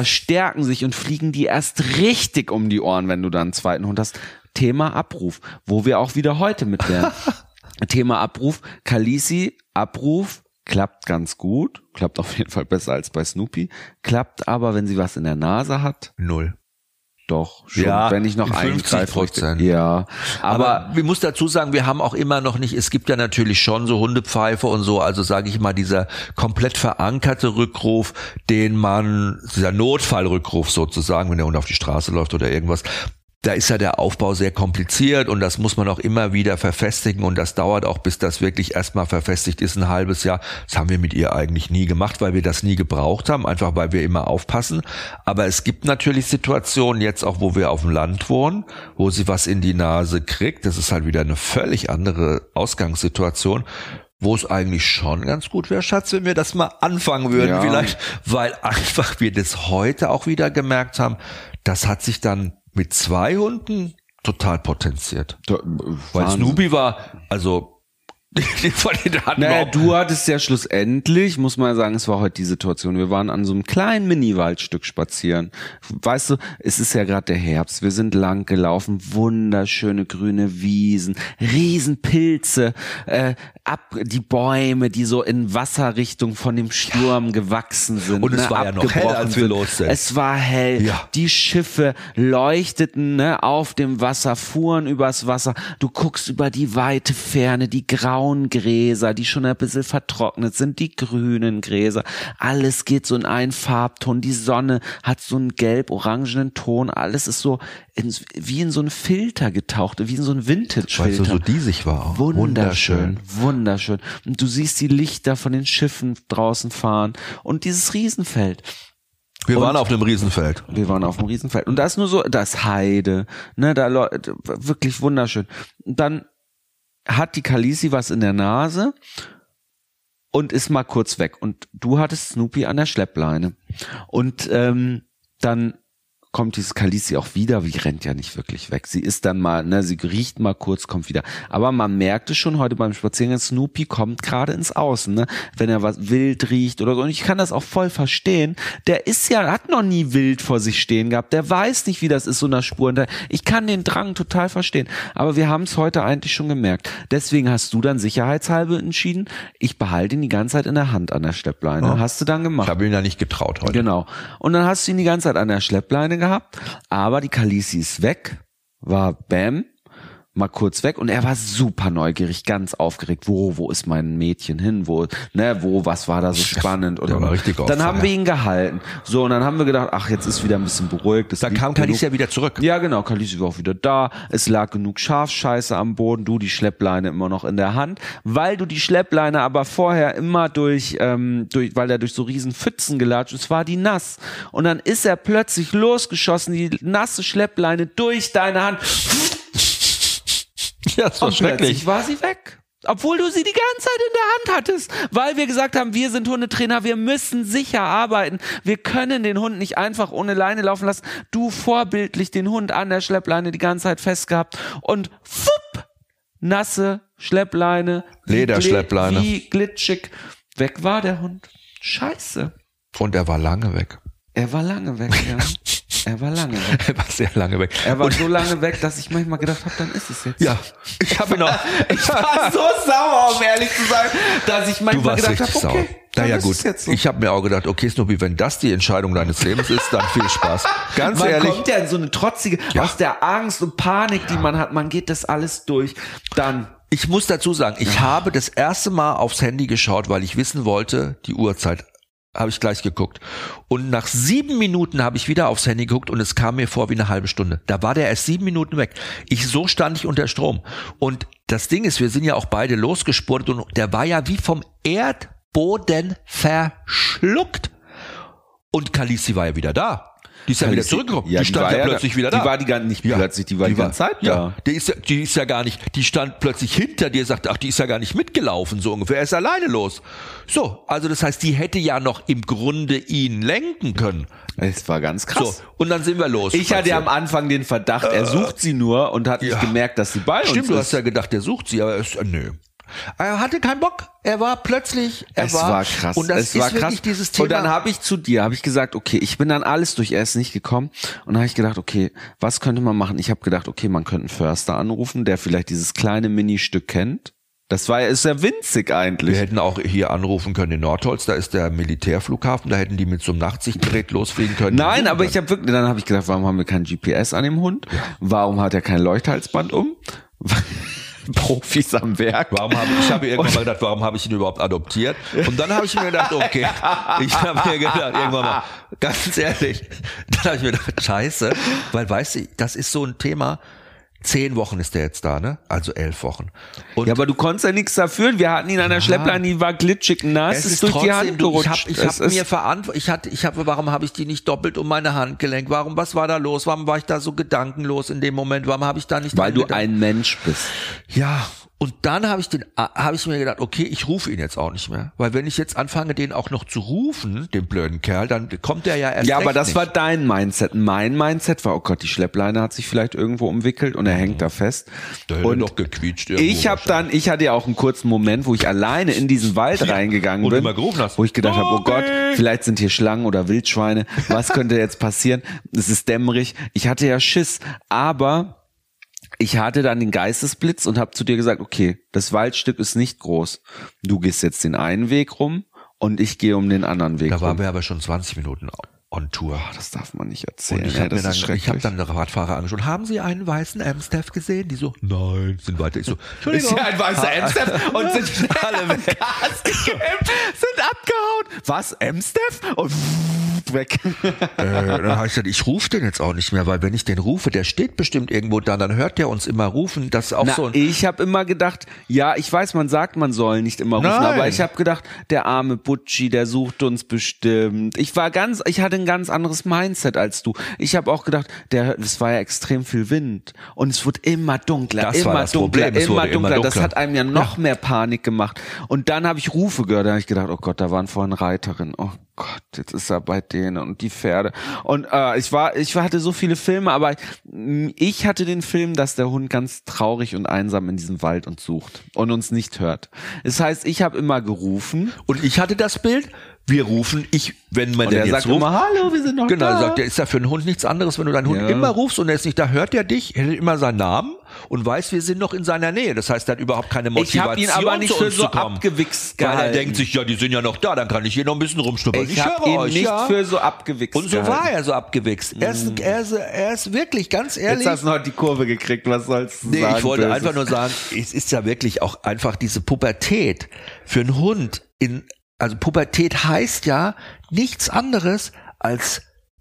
Speaker 2: sich
Speaker 3: und fliegen dir erst richtig um die Ohren, wenn du dann einen zweiten Hund hast. Thema Abruf, wo wir auch wieder heute mit wären. Thema Abruf, Khaleesi, Abruf, klappt ganz gut, klappt auf jeden Fall besser als bei Snoopy, klappt aber, wenn sie was in der Nase hat,
Speaker 2: 0.
Speaker 3: Doch, schon, wenn ich noch
Speaker 2: 50%.
Speaker 3: Ja,
Speaker 2: aber ich muss dazu sagen, wir haben auch immer noch nicht, es gibt ja natürlich schon so Hundepfeife und so, also sage ich mal, dieser komplett verankerte Rückruf, dieser Notfallrückruf sozusagen, wenn der Hund auf die Straße läuft oder irgendwas, da ist ja der Aufbau sehr kompliziert und das muss man auch immer wieder verfestigen und das dauert auch, bis das wirklich erstmal verfestigt ist, ein halbes Jahr. Das haben wir mit ihr eigentlich nie gemacht, weil wir das nie gebraucht haben, einfach weil wir immer aufpassen. Aber es gibt natürlich Situationen jetzt auch, wo wir auf dem Land wohnen, wo sie was in die Nase kriegt. Das ist halt wieder eine völlig andere Ausgangssituation, wo es eigentlich schon ganz gut wäre, Schatz, wenn wir das mal anfangen würden vielleicht, weil einfach wir das heute auch wieder gemerkt haben, das hat sich dann mit 2 Hunden total potenziert. Weil Snoopy war, also
Speaker 3: du hattest ja schlussendlich, muss man sagen, es war heute die Situation, wir waren an so einem kleinen Mini-Waldstück spazieren. Weißt du, es ist ja gerade der Herbst, wir sind lang gelaufen, wunderschöne grüne Wiesen, Riesenpilze, die Bäume, die so in Wasserrichtung von dem Sturm gewachsen sind.
Speaker 2: Und es war ja noch hell, als wir los sind.
Speaker 3: Es war hell, die Schiffe leuchteten auf dem Wasser, fuhren übers Wasser, du guckst über die weite Ferne, die grauen Gräser, die schon ein bisschen vertrocknet sind, die grünen Gräser, alles geht so in einen Farbton, die Sonne hat so einen gelb-orangenen Ton, alles ist so wie in so einen Filter getaucht, wie in so einen Vintage-Filter.
Speaker 2: Weil es so diesig war auch.
Speaker 3: Wunderschön. Und du siehst die Lichter von den Schiffen draußen fahren und dieses Riesenfeld.
Speaker 2: Wir waren auf einem Riesenfeld.
Speaker 3: Und da ist nur so, da ist Heide, wirklich wunderschön. Und dann hat die Khaleesi was in der Nase und ist mal kurz weg. Und du hattest Snoopy an der Schleppleine. Und dann kommt diese Khaleesi auch wieder, die rennt ja nicht wirklich weg. Sie ist dann mal, sie riecht mal kurz, kommt wieder. Aber man merkte schon heute beim Spaziergang, Snoopy kommt gerade ins Außen, wenn er was wild riecht oder so. Und ich kann das auch voll verstehen. Der hat noch nie wild vor sich stehen gehabt. Der weiß nicht, wie das ist, so eine Spur. Und ich kann den Drang total verstehen. Aber wir haben es heute eigentlich schon gemerkt. Deswegen hast du dann sicherheitshalber entschieden, ich behalte ihn die ganze Zeit in der Hand an der Schleppleine. Ja. Hast du dann gemacht.
Speaker 2: Ich habe ihn ja nicht getraut heute.
Speaker 3: Genau. Und dann hast du ihn die ganze Zeit an der Schleppleine gehabt, aber die Khaleesi ist weg, war mal kurz weg und er war super neugierig, ganz aufgeregt. Wo ist mein Mädchen hin? Was war da so spannend? Und dann haben wir ihn gehalten. So, und dann haben wir gedacht, ach, jetzt ist wieder ein bisschen beruhigt.
Speaker 2: Dann kam Khaleesi ja wieder zurück.
Speaker 3: Ja, genau, Khaleesi war auch wieder da. Es lag genug Schafscheiße am Boden, du die Schleppleine immer noch in der Hand, weil du die Schleppleine aber vorher immer weil er durch so riesen Pfützen gelatscht ist, war die nass. Und dann ist er plötzlich losgeschossen, die nasse Schleppleine durch deine Hand.
Speaker 2: Ja, das war schrecklich.
Speaker 3: Plötzlich war sie weg. Obwohl du sie die ganze Zeit in der Hand hattest. Weil wir gesagt haben, wir sind Hundetrainer, wir müssen sicher arbeiten. Wir können den Hund nicht einfach ohne Leine laufen lassen. Du vorbildlich den Hund an der Schleppleine die ganze Zeit festgehabt. Und fupp, nasse Schleppleine.
Speaker 2: Lederschleppleine.
Speaker 3: Wie glitschig. Weg war der Hund. Scheiße.
Speaker 2: Und er war lange weg.
Speaker 3: Er war lange weg, ja. Er war
Speaker 2: sehr lange weg.
Speaker 3: Er war so lange weg, dass ich manchmal gedacht habe, dann ist es jetzt.
Speaker 2: Ja, ich
Speaker 3: war so sauer, um ehrlich zu sein, dass ich manchmal gedacht habe, okay,
Speaker 2: naja gut, so. Ich habe mir auch gedacht, okay Snoopy, wenn das die Entscheidung deines Lebens ist, dann viel Spaß. Ganz ehrlich.
Speaker 3: Man kommt ja in so eine trotzige, aus der Angst und Panik, die man hat, man geht das alles durch, dann...
Speaker 2: Ich muss dazu sagen, ich habe das erste Mal aufs Handy geschaut, weil ich wissen wollte, die Uhrzeit. Habe ich gleich geguckt. Und nach 7 Minuten habe ich wieder aufs Handy geguckt und es kam mir vor wie eine halbe Stunde. Da war der erst 7 Minuten weg. So stand ich unter Strom. Und das Ding ist, wir sind ja auch beide losgespurtet und der war ja wie vom Erdboden verschluckt. Und Khaleesi war ja wieder da. Die ist ja wieder zurückgekommen.
Speaker 3: Ja,
Speaker 2: die stand ja plötzlich wieder da.
Speaker 3: Die war die ganze Zeit da.
Speaker 2: Ja, die ist ja gar nicht, die stand plötzlich hinter dir, sagt, ach, die ist ja gar nicht mitgelaufen, so ungefähr. Er ist alleine los. So, also das heißt, die hätte ja noch im Grunde ihn lenken können.
Speaker 3: Es war ganz krass.
Speaker 2: So, und dann sind wir los.
Speaker 3: Ich hatte ja am Anfang den Verdacht, er sucht sie nur und hat nicht gemerkt, dass sie bei uns ist.
Speaker 2: Stimmt, du hast ja gedacht, er sucht sie, aber nö. Er hatte keinen Bock. Er war plötzlich,
Speaker 3: es war krass.
Speaker 2: Und das ist wirklich dieses Thema.
Speaker 3: Und dann habe ich zu dir, gesagt, okay, ich bin dann alles durch, er ist nicht gekommen. Und dann habe ich gedacht, okay, was könnte man machen? Ich habe gedacht, okay, man könnte einen Förster anrufen, der vielleicht dieses kleine Ministück kennt. Ist ja winzig eigentlich.
Speaker 2: Wir hätten auch hier anrufen können in Nordholz, da ist der Militärflughafen, da hätten die mit so einem Nachtsichtgerät losfliegen können.
Speaker 3: Nein, aber dann habe ich gedacht, warum haben wir kein GPS an dem Hund? Ja. Warum hat er kein Leuchthalsband um? Profis am Werk.
Speaker 2: Ich habe irgendwann mal gedacht, warum habe ich ihn überhaupt adoptiert? Und dann habe ich mir gedacht, okay, ich habe mir gedacht, irgendwann mal, ganz ehrlich, dann habe ich mir gedacht, scheiße, weil weißt du, das ist so ein Thema, 10 Wochen ist der jetzt da, ne? Also 11 Wochen. Und
Speaker 3: ja, aber du konntest ja nichts dafür. Wir hatten ihn an der Schleppleine, die war glitschig nass, ist durch die Hand gerutscht.
Speaker 2: Warum habe ich die nicht doppelt um meine Hand gelenkt? Was war da los? Warum war ich da so gedankenlos in dem Moment? Warum habe ich da nicht...
Speaker 3: Weil du ein Mensch bist.
Speaker 2: Ja, Und dann habe ich mir gedacht, okay, ich rufe ihn jetzt auch nicht mehr. Weil wenn ich jetzt anfange, den auch noch zu rufen, den blöden Kerl, dann kommt der ja erst
Speaker 3: Ja, aber das
Speaker 2: nicht.
Speaker 3: war dein Mindset. Mein Mindset war, oh Gott, die Schleppleine hat sich vielleicht irgendwo umwickelt und er hängt da fest.
Speaker 2: Der hätte doch gequietscht.
Speaker 3: Ich hatte ja auch einen kurzen Moment, wo ich alleine in diesen Wald reingegangen bin,
Speaker 2: immer gerufen hast.
Speaker 3: wo ich gedacht habe, oh Gott, vielleicht sind hier Schlangen oder Wildschweine. Was könnte jetzt passieren? Es ist dämmerig. Ich hatte ja Schiss, aber ich hatte dann den Geistesblitz und habe zu dir gesagt, okay, das Waldstück ist nicht groß. Du gehst jetzt den einen Weg rum und ich gehe um den anderen Weg rum.
Speaker 2: Da waren wir aber schon 20 Minuten on Tour.
Speaker 3: Das darf man nicht erzählen.
Speaker 2: Und ich habe dann eine Radfahrer angeschaut. Haben Sie einen weißen Amstaff gesehen? Die so, nein, sind weiter. Ich so,
Speaker 3: Ist ja ein weißer Amstaff und sind alle weg. Gas gegeben, sind abgehauen. Was, Amstaff? Und weg.
Speaker 2: Dann habe ich gesagt, ich rufe den jetzt auch nicht mehr, weil wenn ich den rufe, der steht bestimmt irgendwo da, dann hört der uns immer rufen. Das ist auch so.
Speaker 3: Ich habe immer gedacht, ja, ich weiß, man sagt, man soll nicht immer rufen, aber ich habe gedacht, der arme Butchi, der sucht uns bestimmt. Ich hatte ein ganz anderes Mindset als du. Ich habe auch gedacht, es war ja extrem viel Wind und es wurde immer dunkler, immer dunkler. Das hat einem ja noch mehr Panik gemacht. Und dann habe ich Rufe gehört, da habe ich gedacht, oh Gott, da waren vorhin Reiterinnen. Oh Gott, jetzt ist er bei denen und die Pferde. Und ich hatte so viele Filme, aber ich hatte den Film, dass der Hund ganz traurig und einsam in diesem Wald uns sucht und uns nicht hört. Das heißt, ich habe immer gerufen.
Speaker 2: Und ich hatte das Bild, wir rufen, wenn man
Speaker 3: und
Speaker 2: den
Speaker 3: jetzt
Speaker 2: sagt
Speaker 3: ruft, immer, hallo, wir sind noch da.
Speaker 2: Genau, sagt er, ist ja für einen Hund nichts anderes, wenn du deinen Hund immer rufst und er ist nicht da, hört er dich, er hat immer seinen Namen und weiß, wir sind noch in seiner Nähe. Das heißt, er hat überhaupt keine Motivation.
Speaker 3: Ich habe ihn aber nicht für so abgewichst gehalten.
Speaker 2: Weil er denkt sich, ja, die sind ja noch da, dann kann ich hier noch ein bisschen rumschnuppern.
Speaker 3: Ich habe ihn nicht für so abgewichst
Speaker 2: und so
Speaker 3: gehalten.
Speaker 2: war er so abgewichst. Er ist wirklich, ganz ehrlich.
Speaker 3: Jetzt hast du noch die Kurve gekriegt, was sollst du sagen?
Speaker 2: Ich wollte einfach nur sagen, es ist ja wirklich auch einfach diese Pubertät für einen Hund also Pubertät heißt ja nichts anderes, als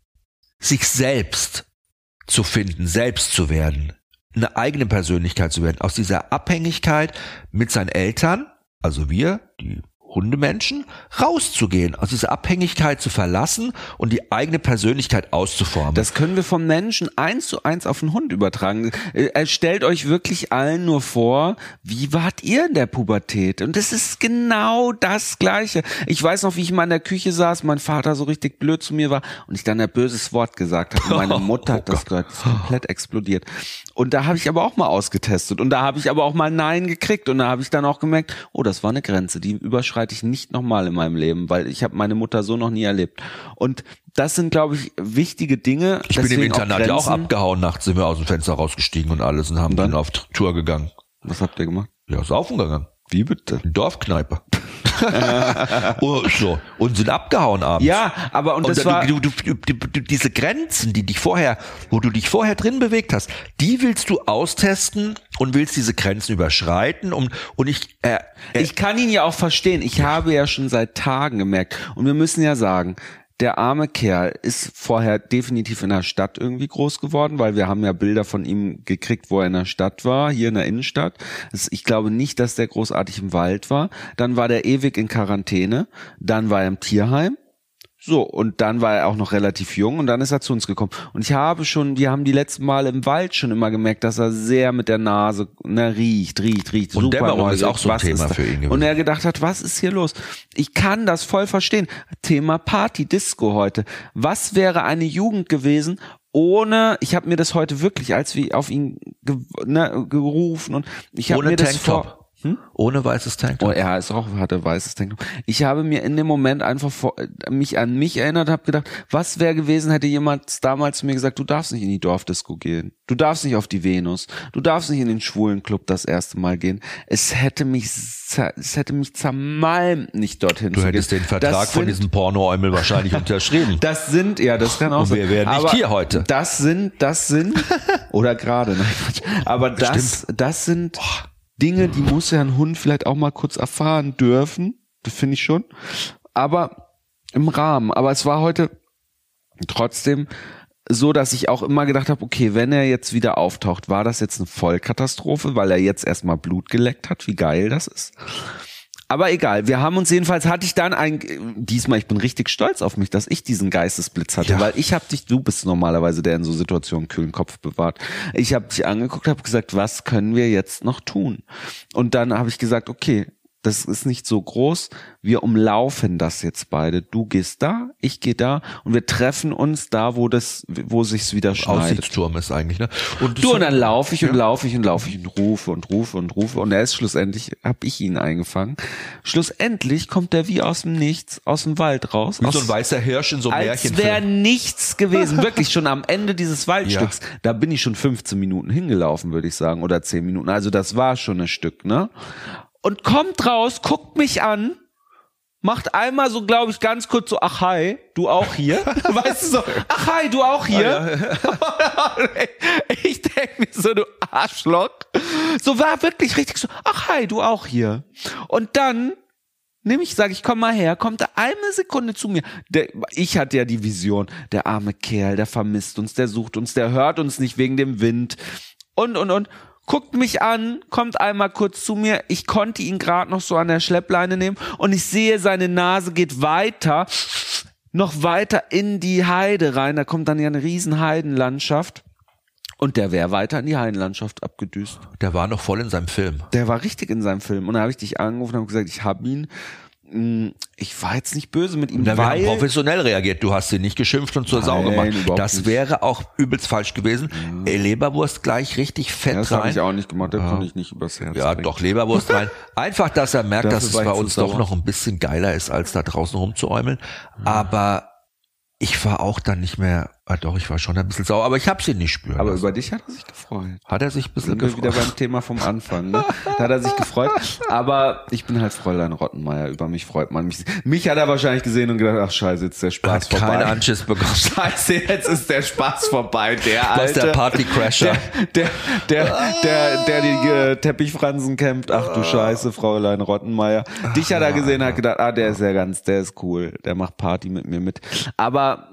Speaker 2: sich selbst zu finden, selbst zu werden, eine eigene Persönlichkeit zu werden, aus dieser Abhängigkeit mit seinen Eltern, also wir, die Hundemenschen, rauszugehen, aus dieser Abhängigkeit zu verlassen und die eigene Persönlichkeit auszuformen.
Speaker 3: Das können wir vom Menschen 1:1 auf den Hund übertragen. Stellt euch wirklich allen nur vor, wie wart ihr in der Pubertät? Und das ist genau das Gleiche. Ich weiß noch, wie ich mal in der Küche saß, mein Vater so richtig blöd zu mir war und ich dann ein böses Wort gesagt habe. Und meine Mutter hat das gehört, ist komplett explodiert. Und da habe ich aber auch mal ausgetestet und da habe ich aber auch mal Nein gekriegt und da habe ich dann auch gemerkt, oh, das war eine Grenze, die überschreite ich nicht nochmal in meinem Leben, weil ich habe meine Mutter so noch nie erlebt. Und das sind, glaube ich, wichtige Dinge.
Speaker 2: Ich bin im Internat ja auch abgehauen, nachts sind wir aus dem Fenster rausgestiegen und alles und haben dann auf Tour gegangen.
Speaker 3: Was habt ihr gemacht?
Speaker 2: Ja, saufen gegangen.
Speaker 3: Wie bitte?
Speaker 2: Dorfkneipe. So. Und sind abgehauen abends.
Speaker 3: Ja, aber und das war
Speaker 2: diese Grenzen, wo du dich vorher drin bewegt hast, die willst du austesten und willst diese Grenzen überschreiten und
Speaker 3: ich kann ihn ja auch verstehen. Ich habe ja schon seit Tagen gemerkt und wir müssen ja sagen, der arme Kerl ist vorher definitiv in der Stadt irgendwie groß geworden, weil wir haben ja Bilder von ihm gekriegt, wo er in der Stadt war, hier in der Innenstadt. Ich glaube nicht, dass der großartig im Wald war. Dann war der ewig in Quarantäne. Dann war er im Tierheim. So, und dann war er auch noch relativ jung und dann ist er zu uns gekommen. Und wir haben die letzten Mal im Wald schon immer gemerkt, dass er sehr mit der Nase riecht.
Speaker 2: Und Dämmerung ist auch so ein Thema für ihn gewesen.
Speaker 3: Und er gedacht hat, was ist hier los? Ich kann das voll verstehen. Thema Party, Disco heute. Was wäre eine Jugend gewesen, ich habe mir das heute wirklich, als wir auf ihn gerufen und ich habe mir das
Speaker 2: ohne weißes Tanktop.
Speaker 3: Oh, er hatte weißes Tanktop. Ich habe mir in dem Moment einfach mich an mich erinnert, habe gedacht, was wäre gewesen, hätte jemand damals zu mir gesagt, du darfst nicht in die Dorfdisco gehen, du darfst nicht auf die Venus, du darfst nicht in den schwulen Club das erste Mal gehen. Es hätte mich zermalmt, nicht dorthin zu gehen.
Speaker 2: Du hättest den Vertrag von diesem Porno-Eumel wahrscheinlich unterschrieben.
Speaker 3: Das kann auch
Speaker 2: sein. Und wir wären nicht hier heute.
Speaker 3: Das sind, oder gerade, aber das sind Dinge, die muss ja ein Hund vielleicht auch mal kurz erfahren dürfen. Das finde ich schon. Aber im Rahmen. Aber es war heute trotzdem so, dass ich auch immer gedacht habe, okay, wenn er jetzt wieder auftaucht, war das jetzt eine Vollkatastrophe, weil er jetzt erstmal Blut geleckt hat, wie geil das ist. Aber egal, hatte ich dann diesmal, ich bin richtig stolz auf mich, dass ich diesen Geistesblitz hatte, weil du bist normalerweise der in so Situationen kühlen Kopf bewahrt. Ich habe dich angeguckt, habe gesagt, was können wir jetzt noch tun? Und dann habe ich gesagt, okay, das ist nicht so groß, wir umlaufen das jetzt beide. Du gehst da, ich gehe da und wir treffen uns da, wo sich's wieder schneidet.
Speaker 2: Aussichtsturm ist eigentlich, ne?
Speaker 3: Und dann laufe ich und rufe und er ist schlussendlich, habe ich ihn eingefangen. Schlussendlich kommt er wie aus dem Nichts, aus dem Wald raus.
Speaker 2: Wie so ein weißer Hirsch in so einem Märchenfilm.
Speaker 3: Als wäre nichts gewesen, wirklich schon am Ende dieses Waldstücks. Ja. Da bin ich schon 15 Minuten hingelaufen, würde ich sagen, oder 10 Minuten. Also das war schon ein Stück, ne? Und kommt raus, guckt mich an, macht einmal so, glaube ich, ganz kurz so, ach hi, du auch hier? Weißt du so, ach hi, du auch hier? Ich denke mir so, du Arschloch. So war wirklich richtig so, ach hi, du auch hier? Und dann sage ich, komm mal her, kommt er eine Sekunde zu mir. Ich hatte ja die Vision, der arme Kerl, der vermisst uns, der sucht uns, der hört uns nicht wegen dem Wind und. Guckt mich an, kommt einmal kurz zu mir. Ich konnte ihn gerade noch so an der Schleppleine nehmen und ich sehe, seine Nase geht noch weiter in die Heide rein. Da kommt dann ja eine riesen Heidenlandschaft und der wäre weiter in die Heidenlandschaft abgedüst.
Speaker 2: Der war noch voll in seinem Film.
Speaker 3: Der war richtig in seinem Film und da habe ich dich angerufen und habe gesagt, ich habe ihn. Ich war jetzt nicht böse mit ihm,
Speaker 2: weil wir haben professionell reagiert. Du hast ihn nicht geschimpft und zur Sau gemacht. Das wäre auch übelst falsch gewesen. Leberwurst gleich richtig fett
Speaker 3: das
Speaker 2: rein.
Speaker 3: Das habe ich auch nicht gemacht, da konnte ich nicht übers Herz
Speaker 2: bringen. Doch, Leberwurst rein. Einfach, dass er merkt, dass es bei uns doch noch ein bisschen geiler ist, als da draußen rumzuäumeln. Aber ich war auch dann nicht mehr, ich war schon ein bisschen sauer, aber ich hab's ihn nicht spüren.
Speaker 3: Aber über dich hat er sich gefreut.
Speaker 2: Hat er sich ein bisschen gefreut?
Speaker 3: Wieder beim Thema vom Anfang, ne? Da hat er sich gefreut. Aber ich bin halt Fräulein Rottenmeier, über mich freut man mich. Mich hat er wahrscheinlich gesehen und gedacht, ach scheiße, jetzt ist der Spaß vorbei.
Speaker 2: Keinen Anschiss bekommen.
Speaker 3: Scheiße, jetzt ist der Spaß vorbei. Der Alte.
Speaker 2: Der Partycrasher.
Speaker 3: Der die Teppichfransen kämpft. Ach du Scheiße, Fräulein Rottenmeier. Dich hat er gesehen, hat gedacht, der ist cool. Der macht Party mit mir mit. Aber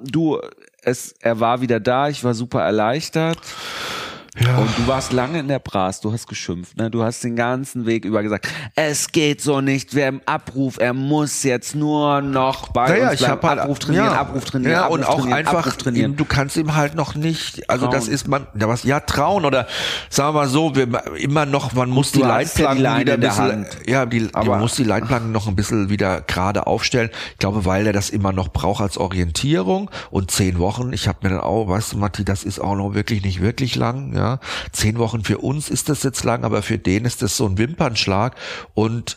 Speaker 3: er war wieder da, ich war super erleichtert. Ja. Und du warst lange in der Bras, du hast geschimpft, ne? Du hast den ganzen Weg über gesagt, es geht so nicht, wer im Abruf, er muss jetzt nur noch bei uns bleiben. Abruf trainieren.
Speaker 2: Ja, und auch einfach, du kannst ihm halt noch nicht, also
Speaker 3: trauen.
Speaker 2: Das ist trauen oder sagen wir mal so, man muss die Leitplanken wieder ein bisschen, man muss die Leitplanken noch ein bisschen wieder gerade aufstellen. Ich glaube, weil er das immer noch braucht als Orientierung und 10 Wochen, ich habe mir dann auch, weißt du, Matti, das ist auch noch wirklich nicht wirklich lang, ja. 10 Wochen für uns ist das jetzt lang, aber für den ist das so ein Wimpernschlag und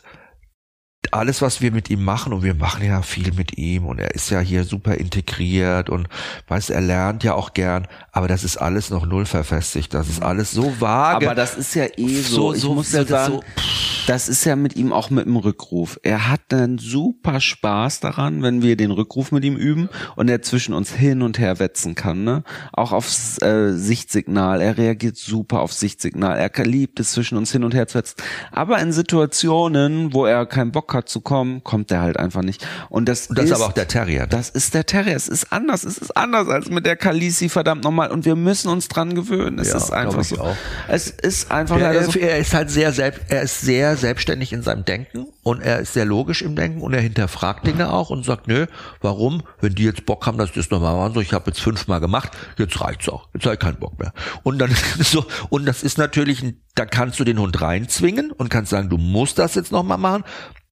Speaker 2: alles, was wir mit ihm machen, und wir machen ja viel mit ihm und er ist ja hier super integriert und er lernt ja auch gern, aber das ist alles noch null verfestigt, das ist alles so vage.
Speaker 3: Aber das ist ja so ich muss ja sagen, das ist ja mit ihm auch mit dem Rückruf. Er hat einen super Spaß daran, wenn wir den Rückruf mit ihm üben und er zwischen uns hin und her wetzen kann, ne? Auch aufs Sichtsignal, er reagiert super aufs Sichtsignal, er liebt es, zwischen uns hin und her zu wetzen. Aber in Situationen, wo er keinen Bock hat zu kommen, kommt er halt einfach nicht. Und das ist
Speaker 2: aber auch der Terrier.
Speaker 3: Das ist der Terrier. Es ist anders als mit der Khaleesi, verdammt nochmal. Und wir müssen uns dran gewöhnen. Es ist einfach so.
Speaker 2: Auch.
Speaker 3: Es ist einfach leider so.
Speaker 2: Er ist halt sehr selbstständig in seinem Denken und er ist sehr logisch im Denken und er hinterfragt Dinge auch und sagt, nö, warum? Wenn die jetzt Bock haben, dass ich das nochmal machen soll, ich habe jetzt 5-mal gemacht, jetzt reicht's auch. Jetzt habe ich keinen Bock mehr. Und dann so, und das ist natürlich, da kannst du den Hund reinzwingen und kannst sagen, du musst das jetzt nochmal machen.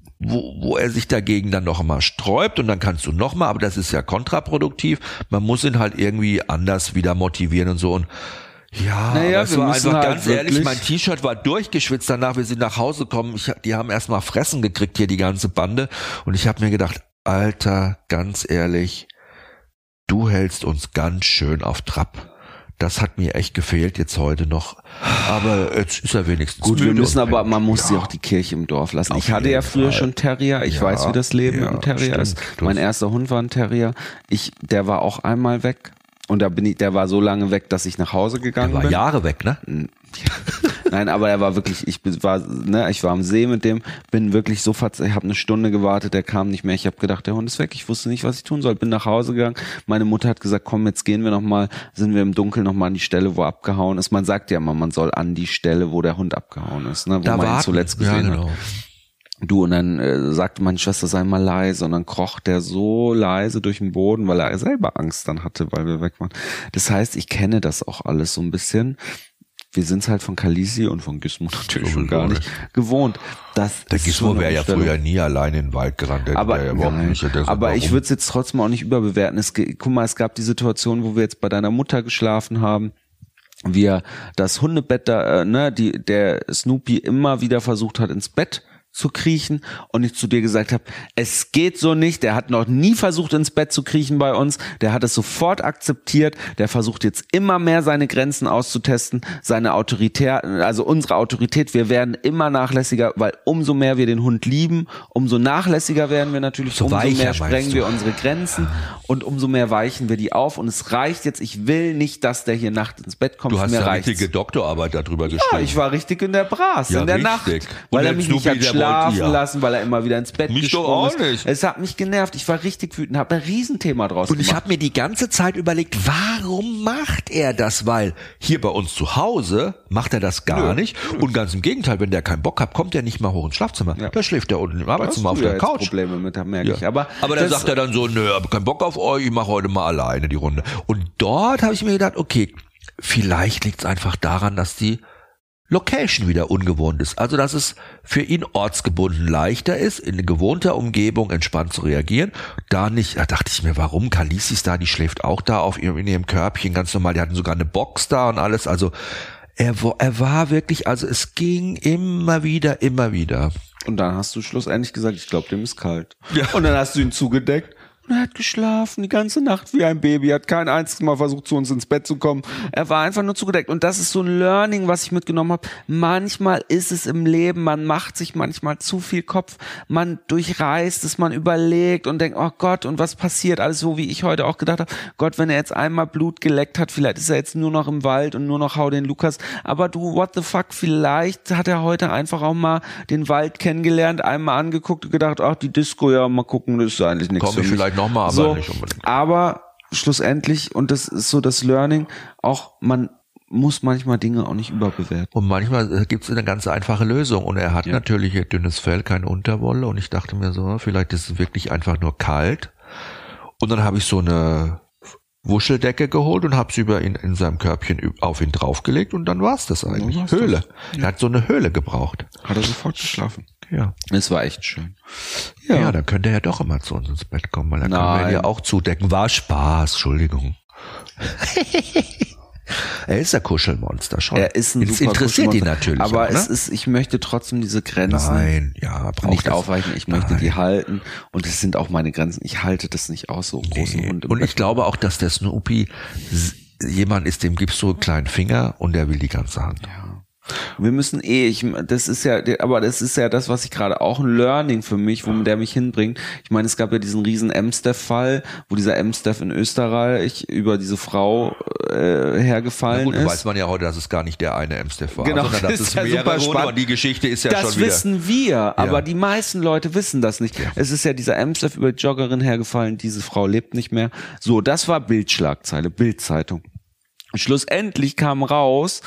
Speaker 2: Wo er sich dagegen dann noch mal sträubt und dann kannst du noch mal, aber das ist ja kontraproduktiv. Man muss ihn halt irgendwie anders wieder motivieren und so und ja, das war einfach halt ganz ehrlich, mein T-Shirt war durchgeschwitzt danach, wir sind nach Hause gekommen, die haben erstmal Fressen gekriegt hier, die ganze Bande und ich habe mir gedacht, Alter, ganz ehrlich, du hältst uns ganz schön auf Trab. Das hat mir echt gefehlt jetzt heute noch. Aber jetzt ist er wenigstens
Speaker 3: gut. Wir müssen aber, man muss sie auch die Kirche im Dorf lassen. Ich hatte ja früher schon Terrier. Ich weiß, wie das Leben mit einem Terrier ist. Mein erster Hund war ein Terrier. Der war auch einmal weg. Und der war so lange weg, dass ich nach Hause gegangen bin.
Speaker 2: Der war Jahre weg, ne?
Speaker 3: Nein, aber er war wirklich, ich war am See mit dem, bin wirklich so ich habe eine Stunde gewartet, der kam nicht mehr. Ich habe gedacht, der Hund ist weg. Ich wusste nicht, was ich tun soll. Bin nach Hause gegangen. Meine Mutter hat gesagt, komm, jetzt gehen wir nochmal, sind wir im Dunkeln nochmal an die Stelle, wo er abgehauen ist. Man sagt ja immer, man soll an die Stelle, wo der Hund abgehauen ist, ne? Wo man ihn zuletzt gesehen hat. Und dann sagte meine Schwester, sei mal leise, und dann kroch der so leise durch den Boden, weil er selber Angst dann hatte, weil wir weg waren. Das heißt, ich kenne das auch alles so ein bisschen. Wir sind es halt von Khaleesi und von Gizmo natürlich schon gar nicht gewohnt.
Speaker 2: Der Gizmo wäre ja früher nie alleine in den Wald gerannt.
Speaker 3: Aber ich würde es jetzt trotzdem auch nicht überbewerten. Guck mal, es gab die Situation, wo wir jetzt bei deiner Mutter geschlafen haben. Wir das Hundebett da, der Snoopy immer wieder versucht hat, ins Bett zu kriechen, und ich zu dir gesagt habe, es geht so nicht, der hat noch nie versucht, ins Bett zu kriechen bei uns, der hat es sofort akzeptiert, der versucht jetzt immer mehr seine Grenzen auszutesten, seine Autorität, also unsere Autorität, wir werden immer nachlässiger, weil umso mehr wir den Hund lieben, umso nachlässiger werden wir natürlich, so umso mehr sprengen wir unsere Grenzen und umso mehr weichen wir die auf, und es reicht jetzt, ich will nicht, dass der hier nachts ins Bett kommt.
Speaker 2: Du hast eine richtige Doktorarbeit darüber geschrieben.
Speaker 3: Ja, ich war richtig in der Bras, in der Nacht, weil er mich nicht hat schlafen lassen, weil er immer wieder ins Bett gesprungen ist. Nicht. Es hat mich genervt. Ich war richtig wütend, habe ein Riesenthema draus gemacht.
Speaker 2: Und ich habe mir die ganze Zeit überlegt, warum macht er das? Weil hier bei uns zu Hause macht er das gar nicht. Und ganz im Gegenteil, wenn der keinen Bock hat, kommt er nicht mal hoch ins Schlafzimmer. Ja. Da schläft er unten im Arbeitszimmer auf der Couch.
Speaker 3: Probleme mit, merke ich. Aber
Speaker 2: dann sagt er dann so, nö, hab keinen Bock auf euch, ich mache heute mal alleine die Runde. Und dort habe ich mir gedacht, okay, vielleicht liegt es einfach daran, dass die Location wieder ungewohnt ist. Also, dass es für ihn ortsgebunden leichter ist, in gewohnter Umgebung entspannt zu reagieren. Da dachte ich mir, warum? Khaleesi ist da, die schläft auch da in ihrem Körbchen, ganz normal. Die hatten sogar eine Box da und alles. Also, er war wirklich, also es ging immer wieder.
Speaker 3: Und dann hast du schlussendlich gesagt, ich glaube, dem ist kalt. Ja. Und dann hast du ihn zugedeckt. Und er hat geschlafen die ganze Nacht wie ein Baby, hat kein einziges Mal versucht, zu uns ins Bett zu kommen. Er war einfach nur zugedeckt. Und das ist so ein Learning, was ich mitgenommen habe. Manchmal ist es im Leben, man macht sich manchmal zu viel Kopf, man durchreißt es, man überlegt und denkt, oh Gott, und was passiert? Alles so, wie ich heute auch gedacht habe. Gott, wenn er jetzt einmal Blut geleckt hat, vielleicht ist er jetzt nur noch im Wald und nur noch hau den Lukas. Aber du, what the fuck, vielleicht hat er heute einfach auch mal den Wald kennengelernt, einmal angeguckt und gedacht, ach, die Disco, ja, mal gucken, das ist eigentlich nichts für mich.
Speaker 2: Nochmal, aber
Speaker 3: so,
Speaker 2: nicht unbedingt.
Speaker 3: Aber schlussendlich, und das ist so das Learning, auch man muss manchmal Dinge auch nicht überbewerten.
Speaker 2: Und manchmal gibt es eine ganz einfache Lösung. Und er hat natürlich ein dünnes Fell, keine Unterwolle. Und ich dachte mir so, vielleicht ist es wirklich einfach nur kalt. Und dann habe ich so eine Wuscheldecke geholt und habe sie über ihn in seinem Körbchen auf ihn draufgelegt. Und dann war es das eigentlich. Höhle. Ja. Er hat so eine Höhle gebraucht.
Speaker 3: Hat er sofort geschlafen.
Speaker 2: Ja.
Speaker 3: Es war echt schön.
Speaker 2: Ja, dann könnte er ja doch immer zu uns ins Bett kommen, weil dann können wir ihn ja auch zudecken. War Spaß, Entschuldigung. Er ist ein Kuschelmonster schon.
Speaker 3: Er ist ein super
Speaker 2: interessiert ihn natürlich.
Speaker 3: Aber
Speaker 2: auch, ne?
Speaker 3: es ist, ich möchte trotzdem diese Grenzen nicht aufweichen. Ich möchte die halten. Und es sind auch meine Grenzen. Ich halte das nicht aus, so großen Hund im
Speaker 2: Und
Speaker 3: Bett.
Speaker 2: ich glaube auch, dass der Snoopy jemand ist, dem gibst du einen kleinen Finger und der will die ganze Hand.
Speaker 3: Ja. Wir müssen das ist ja das, was ich gerade auch ein Learning für mich, wo der mich hinbringt. Ich meine, es gab ja diesen riesen Amstaff-Fall, wo dieser Amstaff in Österreich über diese Frau hergefallen ist.
Speaker 2: Weiß man ja heute, dass es gar nicht der eine Amstaff war,
Speaker 3: genau,
Speaker 2: sondern dass es ja mehrere wurden, und die Geschichte ist ja
Speaker 3: das
Speaker 2: schon wieder.
Speaker 3: Das wissen wir, aber die meisten Leute wissen das nicht. Ja. Es ist ja dieser Amstaff über die Joggerin hergefallen, diese Frau lebt nicht mehr. So, das war Bildschlagzeile, Bildzeitung. Schlussendlich kam raus,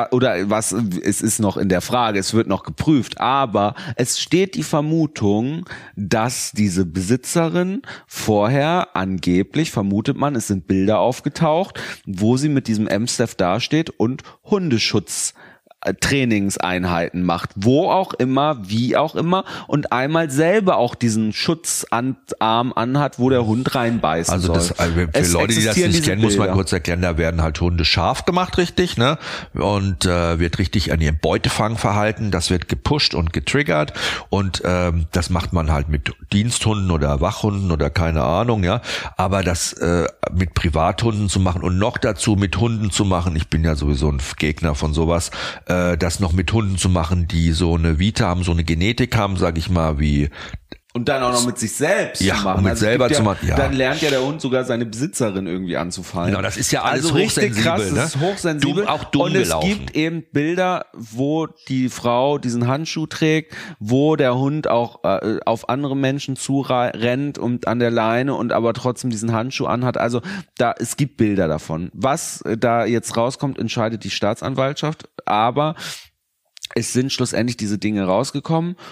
Speaker 3: es ist noch in der Frage, es wird noch geprüft, aber es steht die Vermutung, dass diese Besitzerin vorher angeblich, vermutet man, es sind Bilder aufgetaucht, wo sie mit diesem Amstaff dasteht und Hundeschutz Trainingseinheiten macht, wo auch immer, wie auch immer, und einmal selber auch diesen Schutzarm anhat, wo der Hund reinbeißen
Speaker 2: also das,
Speaker 3: soll.
Speaker 2: Für Leute, die das nicht kennen, muss man kurz erklären, da werden halt Hunde scharf gemacht, richtig, ne? Und wird richtig an ihrem Beutefangverhalten, das wird gepusht und getriggert, und das macht man halt mit Diensthunden oder Wachhunden oder keine Ahnung, ja. Aber das mit Privathunden zu machen und noch dazu mit Hunden zu machen, ich bin ja sowieso ein Gegner von sowas, das noch mit Hunden zu machen, die so eine Vita haben, so eine Genetik haben, sag ich mal, wie...
Speaker 3: Und dann auch noch mit sich selbst zu machen.
Speaker 2: Und mit selber zu machen. Ja.
Speaker 3: Dann lernt ja der Hund sogar seine Besitzerin irgendwie anzufallen.
Speaker 2: Genau, das ist ja alles
Speaker 3: also
Speaker 2: hochsensibel.
Speaker 3: Richtig krass,
Speaker 2: ne?
Speaker 3: Das ist hochsensibel.
Speaker 2: Auch dumm
Speaker 3: und es
Speaker 2: gelaufen.
Speaker 3: gibt eben Bilder, wo die Frau diesen Handschuh trägt, wo der Hund auch auf andere Menschen zurennt und an der Leine und aber trotzdem diesen Handschuh anhat. Also es gibt Bilder davon. Was da jetzt rauskommt, entscheidet die Staatsanwaltschaft. Aber es sind schlussendlich diese Dinge rausgekommen.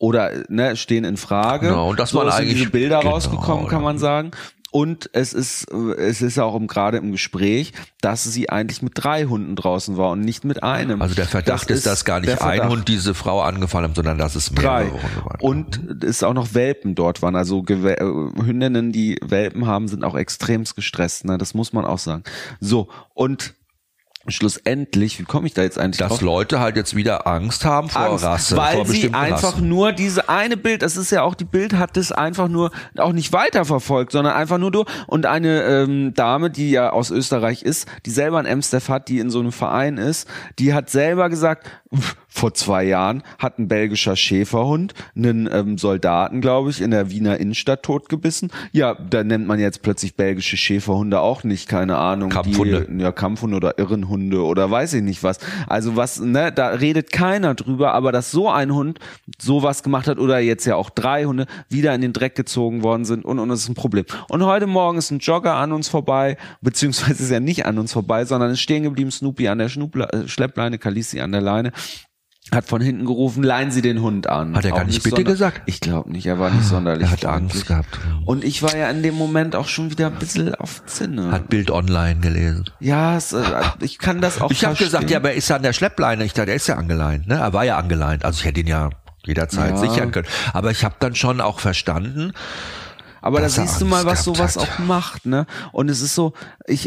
Speaker 3: oder ne, stehen in Frage.
Speaker 2: Genau, und das waren eigentlich
Speaker 3: diese Bilder rausgekommen, kann man sagen. Und es ist auch gerade im Gespräch, dass sie eigentlich mit 3 Hunden draußen war und nicht mit einem.
Speaker 2: Also der Verdacht ist, dass gar nicht ein Hund diese Frau angefallen hat, sondern dass es mehrere Hunde waren.
Speaker 3: Und es auch noch Welpen dort waren. Also Hündinnen, die Welpen haben, sind auch extremst gestresst. Ne? Das muss man auch sagen. So, und schlussendlich, wie komme ich da jetzt eigentlich
Speaker 2: drauf? Dass Leute halt jetzt wieder Angst haben vor Rasse,
Speaker 3: weil
Speaker 2: vor
Speaker 3: sie einfach
Speaker 2: Rassen.
Speaker 3: nur diese eine Bild, das ist ja auch, die Bild hat das einfach nur auch nicht weiterverfolgt, sondern einfach nur du und eine Dame, die ja aus Österreich ist, die selber ein Amstaff hat, die in so einem Verein ist, die hat selber gesagt, vor 2 Jahren hat ein belgischer Schäferhund einen Soldaten, glaube ich, in der Wiener Innenstadt totgebissen. Ja, da nennt man jetzt plötzlich belgische Schäferhunde auch nicht, keine Ahnung.
Speaker 2: Kampfhunde.
Speaker 3: Kampfhunde oder Irrenhunde oder weiß ich nicht was. Also was, ne, da redet keiner drüber, aber dass so ein Hund sowas gemacht hat oder jetzt ja auch 3 Hunde wieder in den Dreck gezogen worden sind und das ist ein Problem. Und heute Morgen ist ein Jogger an uns vorbei, beziehungsweise ist er nicht an uns vorbei, sondern ist stehen geblieben, Snoopy an der Schleppleine, Khaleesi an der Leine. Hat von hinten gerufen, leihen Sie den Hund an.
Speaker 2: Hat er gar nicht bitte gesagt?
Speaker 3: Ich glaube nicht, er war nicht sonderlich.
Speaker 2: Er hat Angst gehabt.
Speaker 3: Und ich war ja in dem Moment auch schon wieder ein bisschen auf Zinne.
Speaker 2: Hat Bild online gelesen.
Speaker 3: Ja, ich kann das auch
Speaker 2: Ich habe gesagt, ja, aber er ist ja an der Schleppleine. Ich dachte, er ist ja angeleint, ne? Er war ja angeleint. Also ich hätte ihn ja jederzeit sichern können. Aber ich habe dann schon auch verstanden,
Speaker 3: aber da siehst du mal, was sowas auch macht, ne? Und es ist so,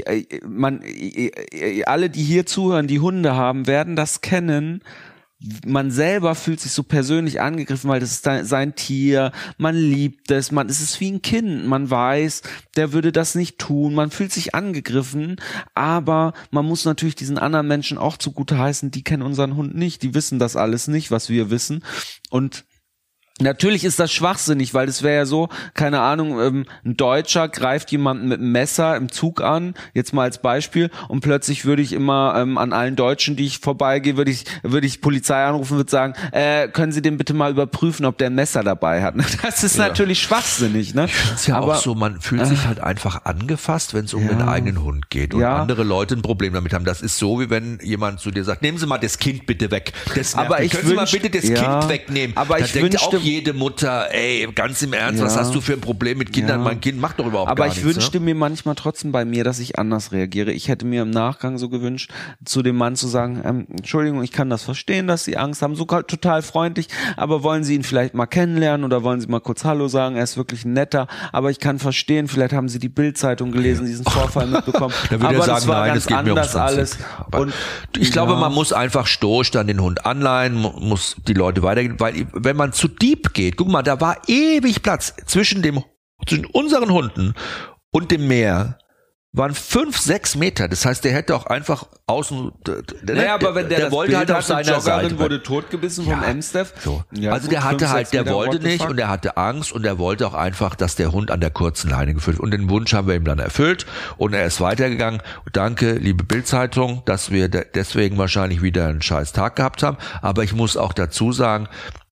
Speaker 3: alle, die hier zuhören, die Hunde haben, werden das kennen. Man selber fühlt sich so persönlich angegriffen, weil das ist sein Tier, man liebt es, es ist wie ein Kind, man weiß, der würde das nicht tun, man fühlt sich angegriffen, aber man muss natürlich diesen anderen Menschen auch zugute heißen, die kennen unseren Hund nicht, die wissen das alles nicht, was wir wissen und natürlich ist das schwachsinnig, weil es wäre ja so, keine Ahnung, ein Deutscher greift jemanden mit einem Messer im Zug an, jetzt mal als Beispiel, und plötzlich würde ich immer an allen Deutschen, die ich vorbeigehe, würde ich Polizei anrufen, würde sagen, können Sie den bitte mal überprüfen, ob der ein Messer dabei hat. Das ist natürlich schwachsinnig, ne?
Speaker 2: Das ist ja aber auch so, man fühlt sich halt einfach angefasst, wenn es um den eigenen Hund geht und andere Leute ein Problem damit haben. Das ist so, wie wenn jemand zu dir sagt, nehmen Sie mal das Kind bitte weg. Können Sie mal bitte das Kind wegnehmen?
Speaker 3: Aber ich wünschte,
Speaker 2: jede Mutter, ey, ganz im Ernst, was hast du für ein Problem mit Kindern? Mein Kind macht doch überhaupt gar nichts.
Speaker 3: Aber ich wünschte mir manchmal trotzdem bei mir, dass ich anders reagiere. Ich hätte mir im Nachgang so gewünscht, zu dem Mann zu sagen, Entschuldigung, ich kann das verstehen, dass Sie Angst haben, so total freundlich, aber wollen Sie ihn vielleicht mal kennenlernen oder wollen Sie mal kurz Hallo sagen? Er ist wirklich ein netter, aber ich kann verstehen, vielleicht haben Sie die Bild-Zeitung gelesen, diesen Vorfall mitbekommen.
Speaker 2: Dann würde er sagen, nein, es geht mir ums
Speaker 3: alles.
Speaker 2: Und ich glaube, man muss einfach stoisch dann den Hund anleihen, muss die Leute weitergehen, weil wenn man zu deep geht, guck mal, da war ewig Platz zwischen unseren Hunden und dem Meer. Waren 5-6 Meter. Das heißt, der hätte auch einfach außen.
Speaker 3: Naja, aber wenn der
Speaker 2: wollte
Speaker 3: Bild
Speaker 2: halt auf seiner
Speaker 3: Joggerin
Speaker 2: Seite.
Speaker 3: wurde totgebissen vom Amstaff.
Speaker 2: So.
Speaker 3: Ja,
Speaker 2: also
Speaker 3: gut,
Speaker 2: der hatte
Speaker 3: 5,
Speaker 2: halt, der
Speaker 3: Meter,
Speaker 2: wollte nicht und er hatte Angst und er wollte auch einfach, dass der Hund an der kurzen Leine geführt wird. Und den Wunsch haben wir ihm dann erfüllt und er ist weitergegangen. Danke, liebe Bild-Zeitung, dass wir deswegen wahrscheinlich wieder einen scheiß Tag gehabt haben. Aber ich muss auch dazu sagen,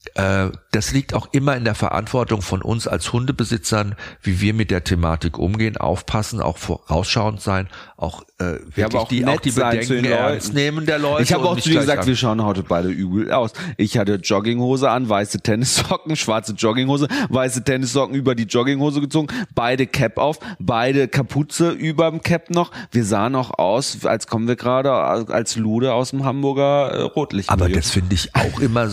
Speaker 2: das liegt auch immer in der Verantwortung von uns als Hundebesitzern, wie wir mit der Thematik umgehen, aufpassen, auch vorausschauend sein, auch wirklich auch die Bedenken ernst nehmen der Leute.
Speaker 3: Ich habe auch zu dir gesagt, wir schauen heute beide übel aus. Ich hatte Jogginghose an, weiße Tennissocken, schwarze Jogginghose, weiße Tennissocken über die Jogginghose gezogen, beide Cap auf, beide Kapuze über dem Cap noch. Wir sahen auch aus, als kommen wir gerade als Lude aus dem Hamburger Rotlicht.
Speaker 2: Aber das finde ich auch immer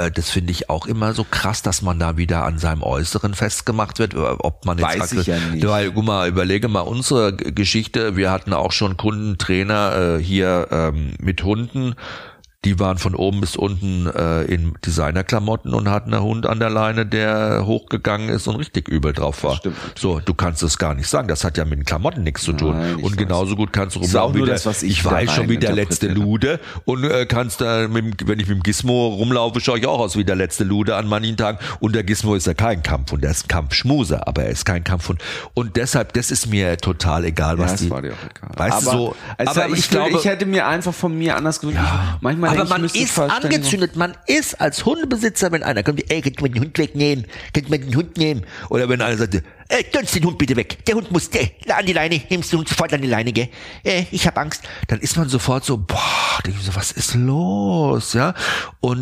Speaker 2: so, krass, dass man da wieder an seinem Äußeren festgemacht wird, ob man jetzt
Speaker 3: weiß ich ja nicht.
Speaker 2: Weil, guck mal, überlege mal unsere Geschichte, wir hatten auch schon Kunden, Trainer hier mit Hunden, die waren von oben bis unten in Designerklamotten und hatten einen Hund an der Leine, der hochgegangen ist und richtig übel drauf war.
Speaker 3: Stimmt.
Speaker 2: So, du kannst es gar nicht sagen, das hat ja mit den Klamotten nichts zu tun.
Speaker 3: Nein,
Speaker 2: und genauso gut kannst du rumlaufen wie ich weiß schon wie der letzte Lude und kannst da, wenn ich mit dem Gizmo rumlaufe, schaue ich auch aus wie der letzte Lude an manchen Tagen und der Gizmo ist ja kein Kampfhund, der ist ein Kampfschmuser, aber er ist kein Kampfhund und deshalb, das ist mir total egal, was
Speaker 3: das
Speaker 2: die...
Speaker 3: war dir auch egal.
Speaker 2: Weißt du, so,
Speaker 3: aber ich glaube, ich hätte mir einfach von mir anders gewünscht.
Speaker 2: Ja,
Speaker 3: manchmal
Speaker 2: aber man ist angezündet, man ist als Hundebesitzer, wenn einer kommt, ey, könnt ihr den Hund wegnehmen, könnt ihr den Hund nehmen, oder wenn einer sagt, sonst den Hund bitte weg, der Hund muss, an die Leine, nimmst den Hund sofort an die Leine, gell, ich hab Angst, dann ist man sofort so, boah, denke ich so, was ist los, ja, und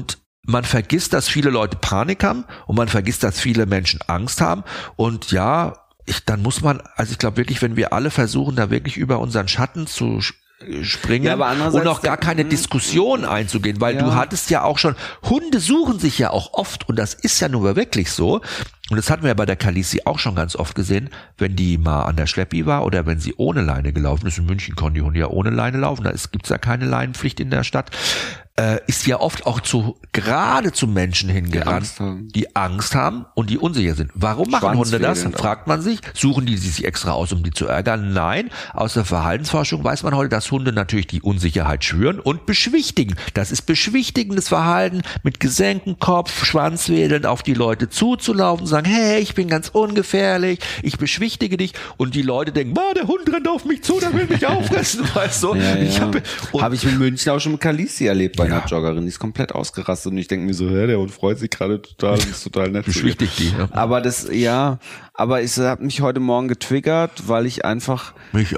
Speaker 2: man vergisst, dass viele Leute Panik haben und man vergisst, dass viele Menschen Angst haben und dann muss man, also ich glaube wirklich, wenn wir alle versuchen, da wirklich über unseren Schatten zu springen und auch gar keine Diskussion einzugehen, weil du hattest ja auch schon, Hunde suchen sich ja auch oft und das ist ja nun wirklich so und das hatten wir ja bei der Khaleesi auch schon ganz oft gesehen, wenn die mal an der Schleppi war oder wenn sie ohne Leine gelaufen ist, in München konnten die Hunde ja ohne Leine laufen, gibt's ja keine Leinenpflicht in der Stadt, ist ja oft auch gerade zu Menschen hingerannt, die Angst haben und die unsicher sind. Warum machen Hunde das? Dann fragt man sich, suchen die sich extra aus, um die zu ärgern? Nein, aus der Verhaltensforschung weiß man heute, dass Hunde natürlich die Unsicherheit schwören und beschwichtigen. Das ist beschwichtigendes Verhalten, mit gesenktem Kopf, Schwanzwedeln auf die Leute zuzulaufen, sagen, hey, ich bin ganz ungefährlich, ich beschwichtige dich und die Leute denken, der Hund rennt auf mich zu, der will mich auffressen, weißt du?
Speaker 3: Habe ich in München auch schon mit Khaleesi erlebt, bei einer Joggerin, die ist komplett ausgerastet und ich denke mir so, der Hund freut sich gerade total, das ist total nett.
Speaker 2: Beschwichtigt die. Ja.
Speaker 3: Aber es hat mich heute Morgen getriggert, weil ich einfach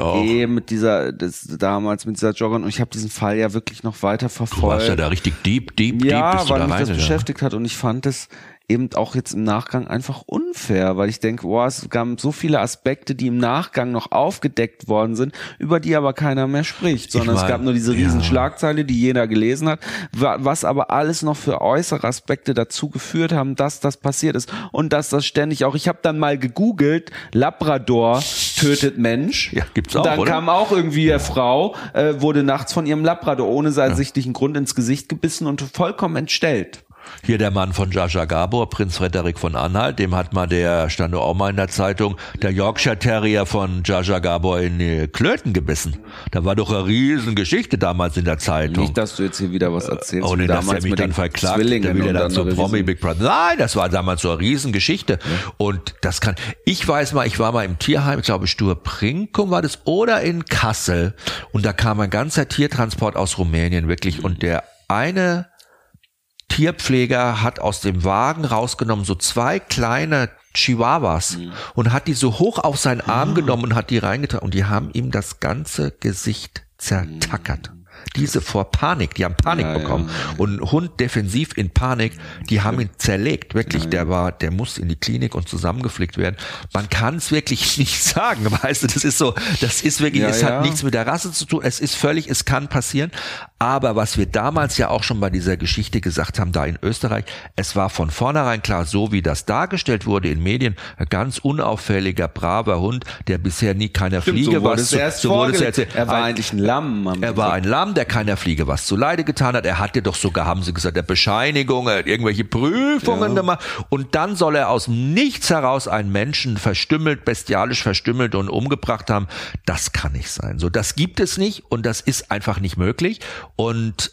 Speaker 3: damals mit dieser Joggerin und ich habe diesen Fall ja wirklich noch weiter verfolgt. Du warst
Speaker 2: ja da richtig deep bist du
Speaker 3: weil
Speaker 2: da
Speaker 3: mich
Speaker 2: rein,
Speaker 3: das beschäftigt hat und ich fand es eben auch jetzt im Nachgang einfach unfair, weil ich denke, es gab so viele Aspekte, die im Nachgang noch aufgedeckt worden sind, über die aber keiner mehr spricht, sondern es gab nur diese riesen Schlagzeile, die jeder gelesen hat, was aber alles noch für äußere Aspekte dazu geführt haben, dass das passiert ist und dass das ständig auch, ich habe dann mal gegoogelt, Labrador tötet Mensch.
Speaker 2: Ja, gibt's auch,
Speaker 3: dann
Speaker 2: oder?
Speaker 3: kam auch irgendwie eine Frau, wurde nachts von ihrem Labrador ohne ersichtlichen Grund ins Gesicht gebissen und vollkommen entstellt.
Speaker 2: Hier der Mann von Zsa Zsa Gabor, Prinz Frederik von Anhalt, dem hat mal stand auch mal in der Zeitung, der Yorkshire Terrier von Zsa Zsa Gabor in die Klöten gebissen. Da war doch eine Riesengeschichte damals in der Zeitung.
Speaker 3: Nicht, dass du jetzt hier wieder was erzählst.
Speaker 2: Ohne dass er mich dann verklagt, der wieder dann zu Promi Big Brother. Nein, das war damals so eine Riesengeschichte. Ja. Und ich weiß mal, ich war mal im Tierheim, ich glaube Sturprinkum war das, oder in Kassel. Und da kam ein ganzer Tiertransport aus Rumänien, wirklich. Und der eine Tierpfleger hat aus dem Wagen rausgenommen so 2 kleine Chihuahuas und hat die so hoch auf seinen Arm genommen und hat die reingetragen und die haben ihm das ganze Gesicht zertackert. Diese vor Panik, die haben Panik bekommen. Und ein Hund defensiv in Panik, die haben ihn zerlegt. Wirklich, der muss in die Klinik und zusammengeflickt werden. Man kann es wirklich nicht sagen, weißt du, das ist wirklich, hat nichts mit der Rasse zu tun. Es kann passieren. Aber was wir damals ja auch schon bei dieser Geschichte gesagt haben, da in Österreich, es war von vornherein klar, so wie das dargestellt wurde in Medien, ein ganz unauffälliger, braver Hund, der bisher nie keiner Fliege was.
Speaker 3: Er war eigentlich ein Lamm.
Speaker 2: Er war ein Lamm, der keiner Fliege was zuleide getan hat. Er hatte doch sogar, haben sie gesagt, der Bescheinigung, er hat irgendwelche Prüfungen gemacht. Und dann soll er aus nichts heraus einen Menschen bestialisch verstümmelt und umgebracht haben. Das kann nicht sein. So, das gibt es nicht und das ist einfach nicht möglich. Und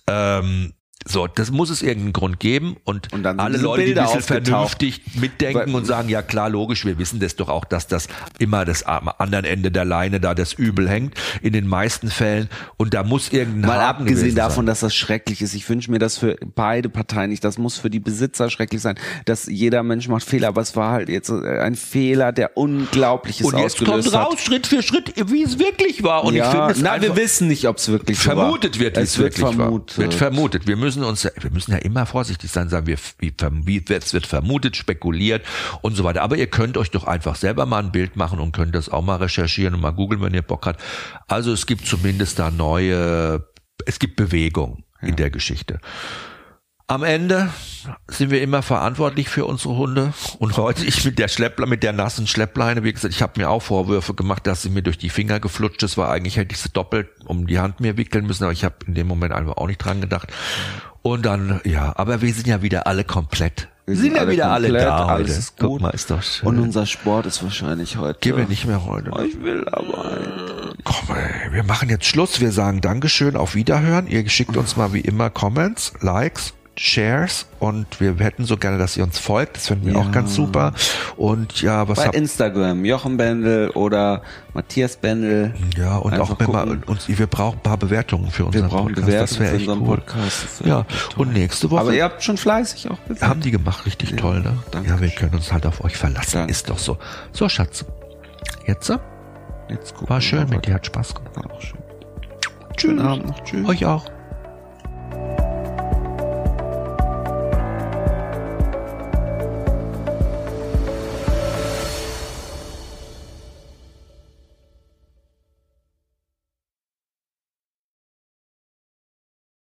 Speaker 2: das muss es irgendeinen Grund geben und
Speaker 3: dann
Speaker 2: alle Leute, die ein bisschen vernünftig mitdenken und sagen, ja klar, logisch, wir wissen das doch auch, dass das immer das am anderen Ende der Leine da das Übel hängt, in den meisten Fällen und da muss irgendein
Speaker 3: Mal abgesehen davon, dass das schrecklich ist, ich wünsche mir das für beide Parteien nicht, das muss für die Besitzer schrecklich sein, dass jeder Mensch macht Fehler, aber es war halt jetzt ein Fehler, der Unglaubliches ausgelöst hat. Und jetzt kommt raus,
Speaker 2: Schritt für Schritt, wie es wirklich war und ich finde
Speaker 3: wir wissen nicht, ob es wirklich so war.
Speaker 2: Vermutet wird, wie es wirklich war. Wird vermutet. Wir müssen ja immer vorsichtig sein, sagen wir, es wird vermutet, spekuliert und so weiter. Aber ihr könnt euch doch einfach selber mal ein Bild machen und könnt das auch mal recherchieren und mal googeln, wenn ihr Bock habt. Also es gibt zumindest da es gibt Bewegung in der Geschichte. Am Ende sind wir immer verantwortlich für unsere Hunde und heute mit der nassen Schleppleine, wie gesagt, ich habe mir auch Vorwürfe gemacht, dass sie mir durch die Finger geflutscht ist, war eigentlich hätte ich sie doppelt um die Hand mir wickeln müssen, aber ich habe in dem Moment einfach auch nicht dran gedacht. Und dann, aber wir sind ja wieder alle komplett. Wir sind ja wieder alle da heute.
Speaker 3: Alles ist gut.
Speaker 2: Guck mal, ist doch schön.
Speaker 3: Und unser Sport ist wahrscheinlich heute.
Speaker 2: Gehen wir nicht mehr heute.
Speaker 3: Ich will aber.
Speaker 2: Komm, wir machen jetzt Schluss. Wir sagen Dankeschön, auf Wiederhören. Ihr schickt uns mal wie immer Comments, Likes, Shares und wir hätten so gerne, dass ihr uns folgt. Das finden wir auch ganz super. Und
Speaker 3: bei Instagram, Jochen Bendel oder Matthias Bendel.
Speaker 2: Ja, und einfach auch wenn wir brauchen ein paar Bewertungen für unseren Podcast. Das wäre echt cool. Und nächste Woche.
Speaker 3: Aber ihr habt schon fleißig auch
Speaker 2: gesagt. Haben die gemacht, richtig toll, ne?
Speaker 3: Danke.
Speaker 2: Ja, wir können uns halt auf euch verlassen. Danke. Ist doch so. So, Schatz. Jetzt war schön mit dir, hat Spaß gemacht.
Speaker 3: War auch schön.
Speaker 2: Schönen Abend noch. Tschüss. Euch auch.